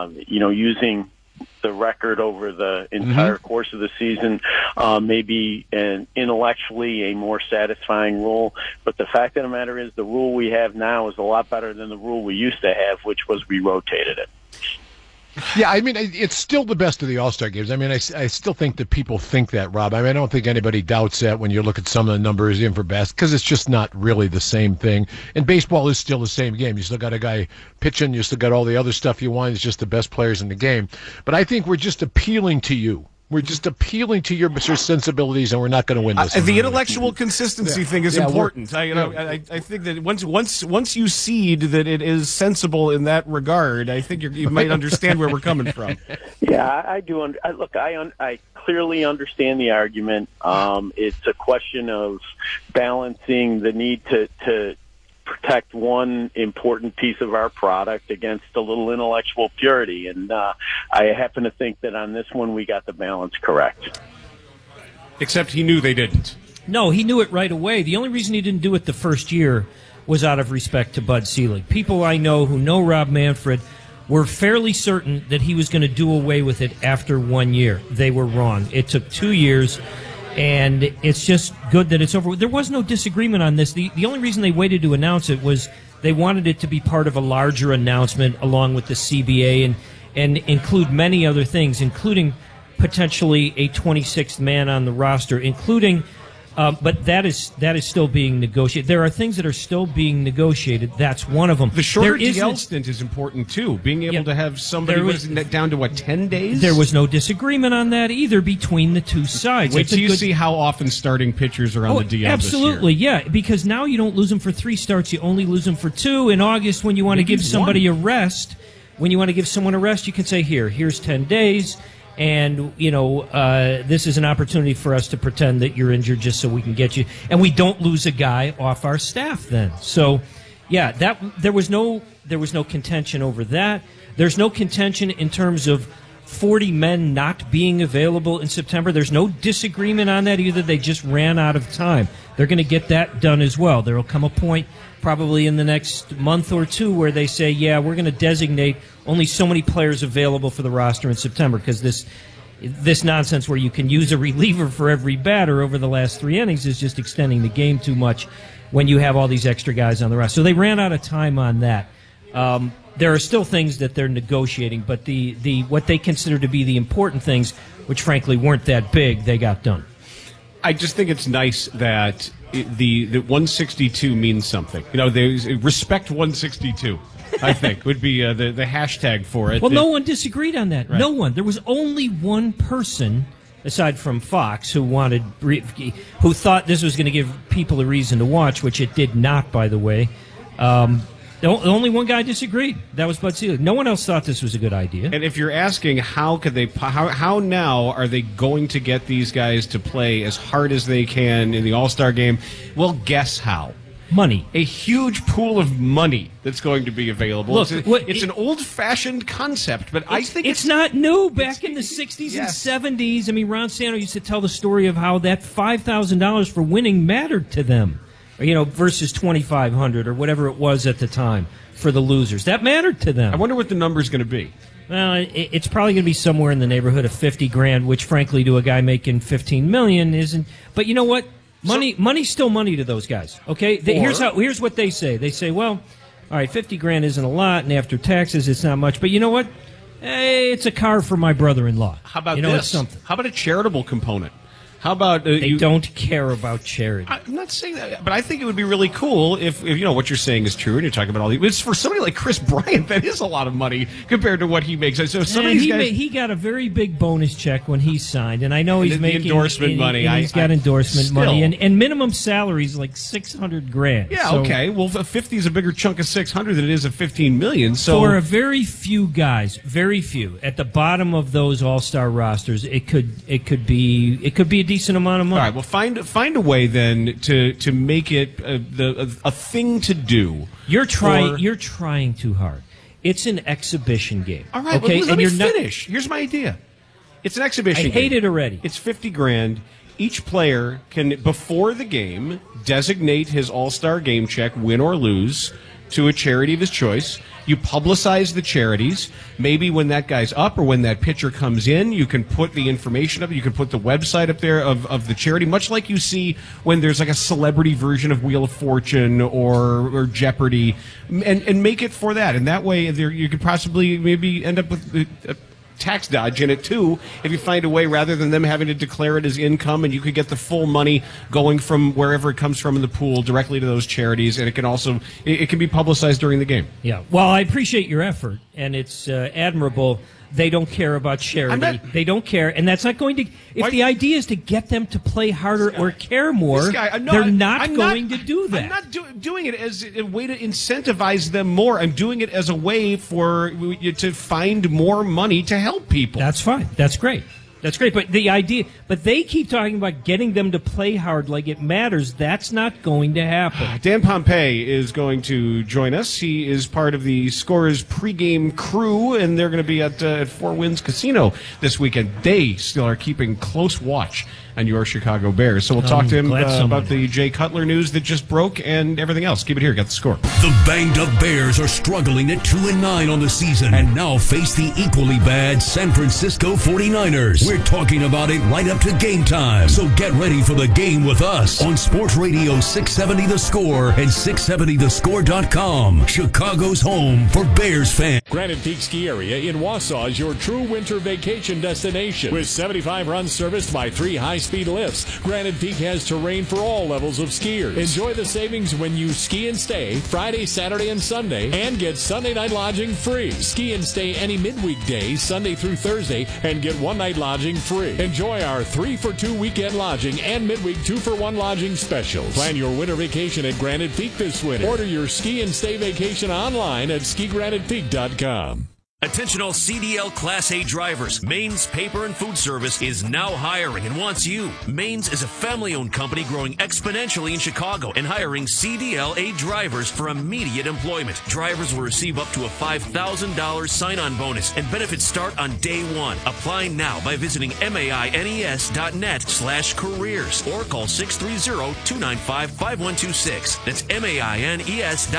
S6: using the record over the entire course of the season may be intellectually a more satisfying rule, but the fact of the matter is the rule we have now is a lot better than the rule we used to have, which was we rotated it.
S7: Yeah, I mean, it's still the best of the All-Star games. I mean, I still think that people think that, Rob. I mean, I don't think anybody doubts that when you look at some of the numbers in for best, because it's just not really the same thing. And baseball is still the same game. You still got a guy pitching. You still got all the other stuff you want. It's just the best players in the game. But I think we're just appealing to you. We're just appealing to your sensibilities, and we're not going to win this.
S17: The intellectual consistency thing is important. I think that once you cede that it is sensible in that regard, I think you might understand where we're coming from.
S6: Yeah, I do. I clearly understand the argument. It's a question of balancing the need to protect one important piece of our product against a little intellectual purity. And I happen to think that on this one we got the balance correct.
S17: Except he knew they didn't.
S15: No, he knew it right away. The only reason he didn't do it the first year was out of respect to Bud Selig. People I know who know Rob Manfred were fairly certain that he was going to do away with it after 1 year. They were wrong. It took 2 years. And it's just good that it's over. There was no disagreement on this. The only reason they waited to announce it was they wanted it to be part of a larger announcement along with the CBA and include many other things, including potentially a 26th man on the roster, including but that is still being negotiated. There are things that are still being negotiated. That's one of them.
S17: The shorter DL stint is important, too. Being able to have somebody down to, 10 days?
S15: There was no disagreement on that either between the two sides.
S17: Wait till you see how often starting pitchers are on the DL
S15: absolutely,
S17: this year.
S15: yeah, because now you don't lose them for 3 starts. You only lose them for 2. In August, when you want to give somebody a rest, you can say, here's 10 days. And, this is an opportunity for us to pretend that you're injured just so we can get you. And we don't lose a guy off our staff then. So, yeah, there was no contention over that. There's no contention in terms of 40 men not being available in September. There's no disagreement on that either. They just ran out of time. They're going to get that done as well. There will come a point probably in the next month or two where they say, we're going to designate only so many players available for the roster in September because this this nonsense where you can use a reliever for every batter over the last 3 innings is just extending the game too much when you have all these extra guys on the roster. So they ran out of time on that. There are still things that they're negotiating, but the what they consider to be the important things, which frankly weren't that big, they got done.
S17: I just think it's nice that the 162 means something. You know, they respect 162. I think would be the hashtag for it.
S15: Well, no one disagreed on that.
S17: Right.
S15: No one. There was only one person, aside from Fox, who thought this was going to give people a reason to watch, which it did not, by the way. The only one guy disagreed. That was Bud Selig. No one else thought this was a good idea.
S17: And if you're asking how now are they going to get these guys to play as hard as they can in the All-Star game, well, guess how.
S15: Money.
S17: A huge pool of money that's going to be available.
S15: Look,
S17: it's an old-fashioned concept, but I think
S15: it's not new. Back in the 60s and 70s, I mean, Ron Santo used to tell the story of how that $5,000 for winning mattered to them, versus $2,500 or whatever it was at the time for the losers. That mattered to them.
S17: I wonder what the number's going to be.
S15: Well, it's probably going to be somewhere in the neighborhood of $50,000, which, frankly, to a guy making $15 million isn't. But you know what? Money's still money to those guys. Okay, here's what they say. They say, well, all right, $50,000 isn't a lot, and after taxes, it's not much. But you know what? Hey, it's a car for my brother-in-law.
S17: How about
S15: this?
S17: It's something. How about a charitable component? How about
S15: they don't care about charity?
S17: I'm not saying that, but I think it would be really cool if what you're saying is true, and you're talking about all these. It's for somebody like Chris Bryant, that is a lot of money compared to what he makes. So some of these guys,
S15: he got a very big bonus check when he signed, and I know he's making
S17: endorsement money.
S15: He's got endorsement money, and minimum salary is like $600,000.
S17: Yeah, okay. Well, 50 is a bigger chunk of 600 than it is of 15 million. So
S15: for a very few guys, very few at the bottom of those all-star rosters, it could be a decent amount of money.
S17: All right, well, find a way then to make it a thing to do.
S15: You're trying too hard. It's an exhibition game.
S17: All right,
S15: okay,
S17: let me finish. Here's my idea. It's an exhibition game.
S15: I hate it already.
S17: It's $50,000. Each player can, before the game, designate his all-star game check, win or lose, to a charity of his choice. You publicize the charities. Maybe when that guy's up or when that pitcher comes in, you can put the information up. You can put the website up there of the charity, much like you see when there's like a celebrity version of Wheel of Fortune or Jeopardy, and make it for that. And that way, you could possibly maybe end up with tax dodge in it too if you find a way, rather than them having to declare it as income, and you could get the full money going from wherever it comes from in the pool directly to those charities, and it can also it can be publicized during the game.
S15: Yeah, well, I appreciate your effort, and it's admirable. They don't care about charity. They don't care, and that's not going to. If the idea is to get them to play harder or care more, they're not going to do that.
S17: I'm not doing it as a way to incentivize them more. I'm doing it as a way for you to find more money to help people.
S15: That's fine. That's great. That's great, but they keep talking about getting them to play hard like it matters. That's not going to happen.
S17: Dan Pompei is going to join us. He is part of the Scorers pregame crew, and they're going to be at Four Winds Casino this weekend. They still are keeping close watch on your Chicago Bears. So we'll talk to him about the Jay Cutler news that just broke and everything else. Keep it here. Got the score.
S10: The banged-up Bears are struggling at 2-9 on the season and now face the equally bad San Francisco 49ers. We're talking about it right up to game time. So get ready for the game with us on Sports Radio 670 The Score and 670thescore.com. Chicago's home for Bears fans.
S3: Granite Peak Ski Area in Wausau is your true winter vacation destination. With 75 runs serviced by 3 high-speed lifts, Granite Peak has terrain for all levels of skiers. Enjoy the savings when you ski and stay Friday, Saturday, and Sunday, and get Sunday night lodging free. Ski and stay any midweek day, Sunday through Thursday, and get one night lodging free. Enjoy our 3-for-2 weekend lodging and midweek 2-for-1 lodging specials. Plan your winter vacation at Granite Peak this winter. Order your ski and stay vacation online at skigranitepeak.com.
S21: Attention all CDL Class A drivers. Maine's Paper and Food Service is now hiring and wants you. Maine's is a family-owned company growing exponentially in Chicago and hiring CDL-A drivers for immediate employment. Drivers will receive up to a $5,000 sign-on bonus, and benefits start on day one. Apply now by visiting maines.net/careers or call 630-295-5126. That's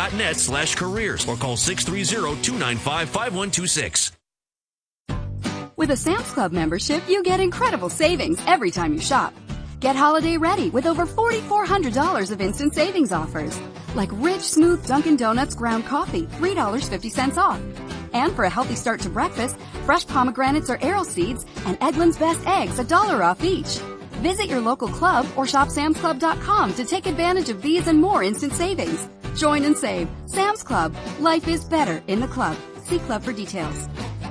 S21: maines.net/careers or call 630-295-5126.
S20: With a Sam's Club membership, you get incredible savings every time you shop. Get holiday ready with over $4,400 of instant savings offers, like rich, smooth Dunkin' Donuts ground coffee, $3.50 off. And for a healthy start to breakfast, fresh pomegranates or arrow seeds and Eggland's Best Eggs, $1 off each. Visit your local club or shop samsclub.com to take advantage of these and more instant savings. Join and save. Sam's Club. Life is better in the club. See club for details.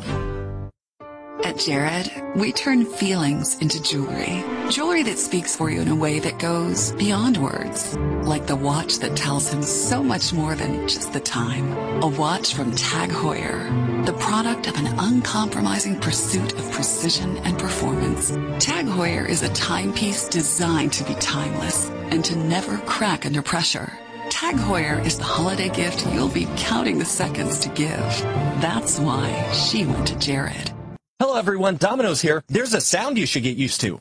S4: At Jared, we turn feelings into jewelry. Jewelry that speaks for you in a way that goes beyond words. Like the watch that tells him so much more than just the time. A watch from Tag Heuer, the product of an uncompromising pursuit of precision and performance. Tag Heuer is a timepiece designed to be timeless and to never crack under pressure. Tag Heuer is the holiday gift you'll be counting the seconds to give. That's why she went to Jared.
S5: Hello everyone, Domino's here. There's a sound you should get used to.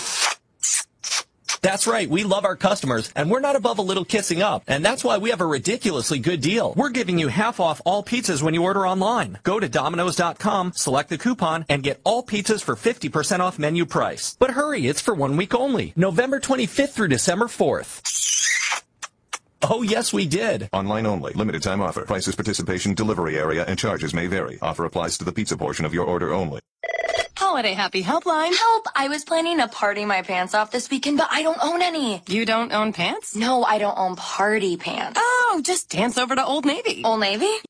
S5: That's right, we love our customers, and we're not above a little kissing up. And that's why we have a ridiculously good deal. We're giving you half off all pizzas when you order online. Go to Domino's.com, select the coupon, and get all pizzas for 50% off menu price. But hurry, it's for 1 week only. November 25th through December 4th. Oh, yes, we did.
S8: Online only. Limited time offer. Prices, participation, delivery area, and charges may vary. Offer applies to the pizza portion of your order only.
S9: Holiday Happy Helpline. Help! I was planning to party my pants off this weekend, but I don't own any. You don't own pants? No, I don't own party pants. Oh, just dance over to Old Navy. Old Navy?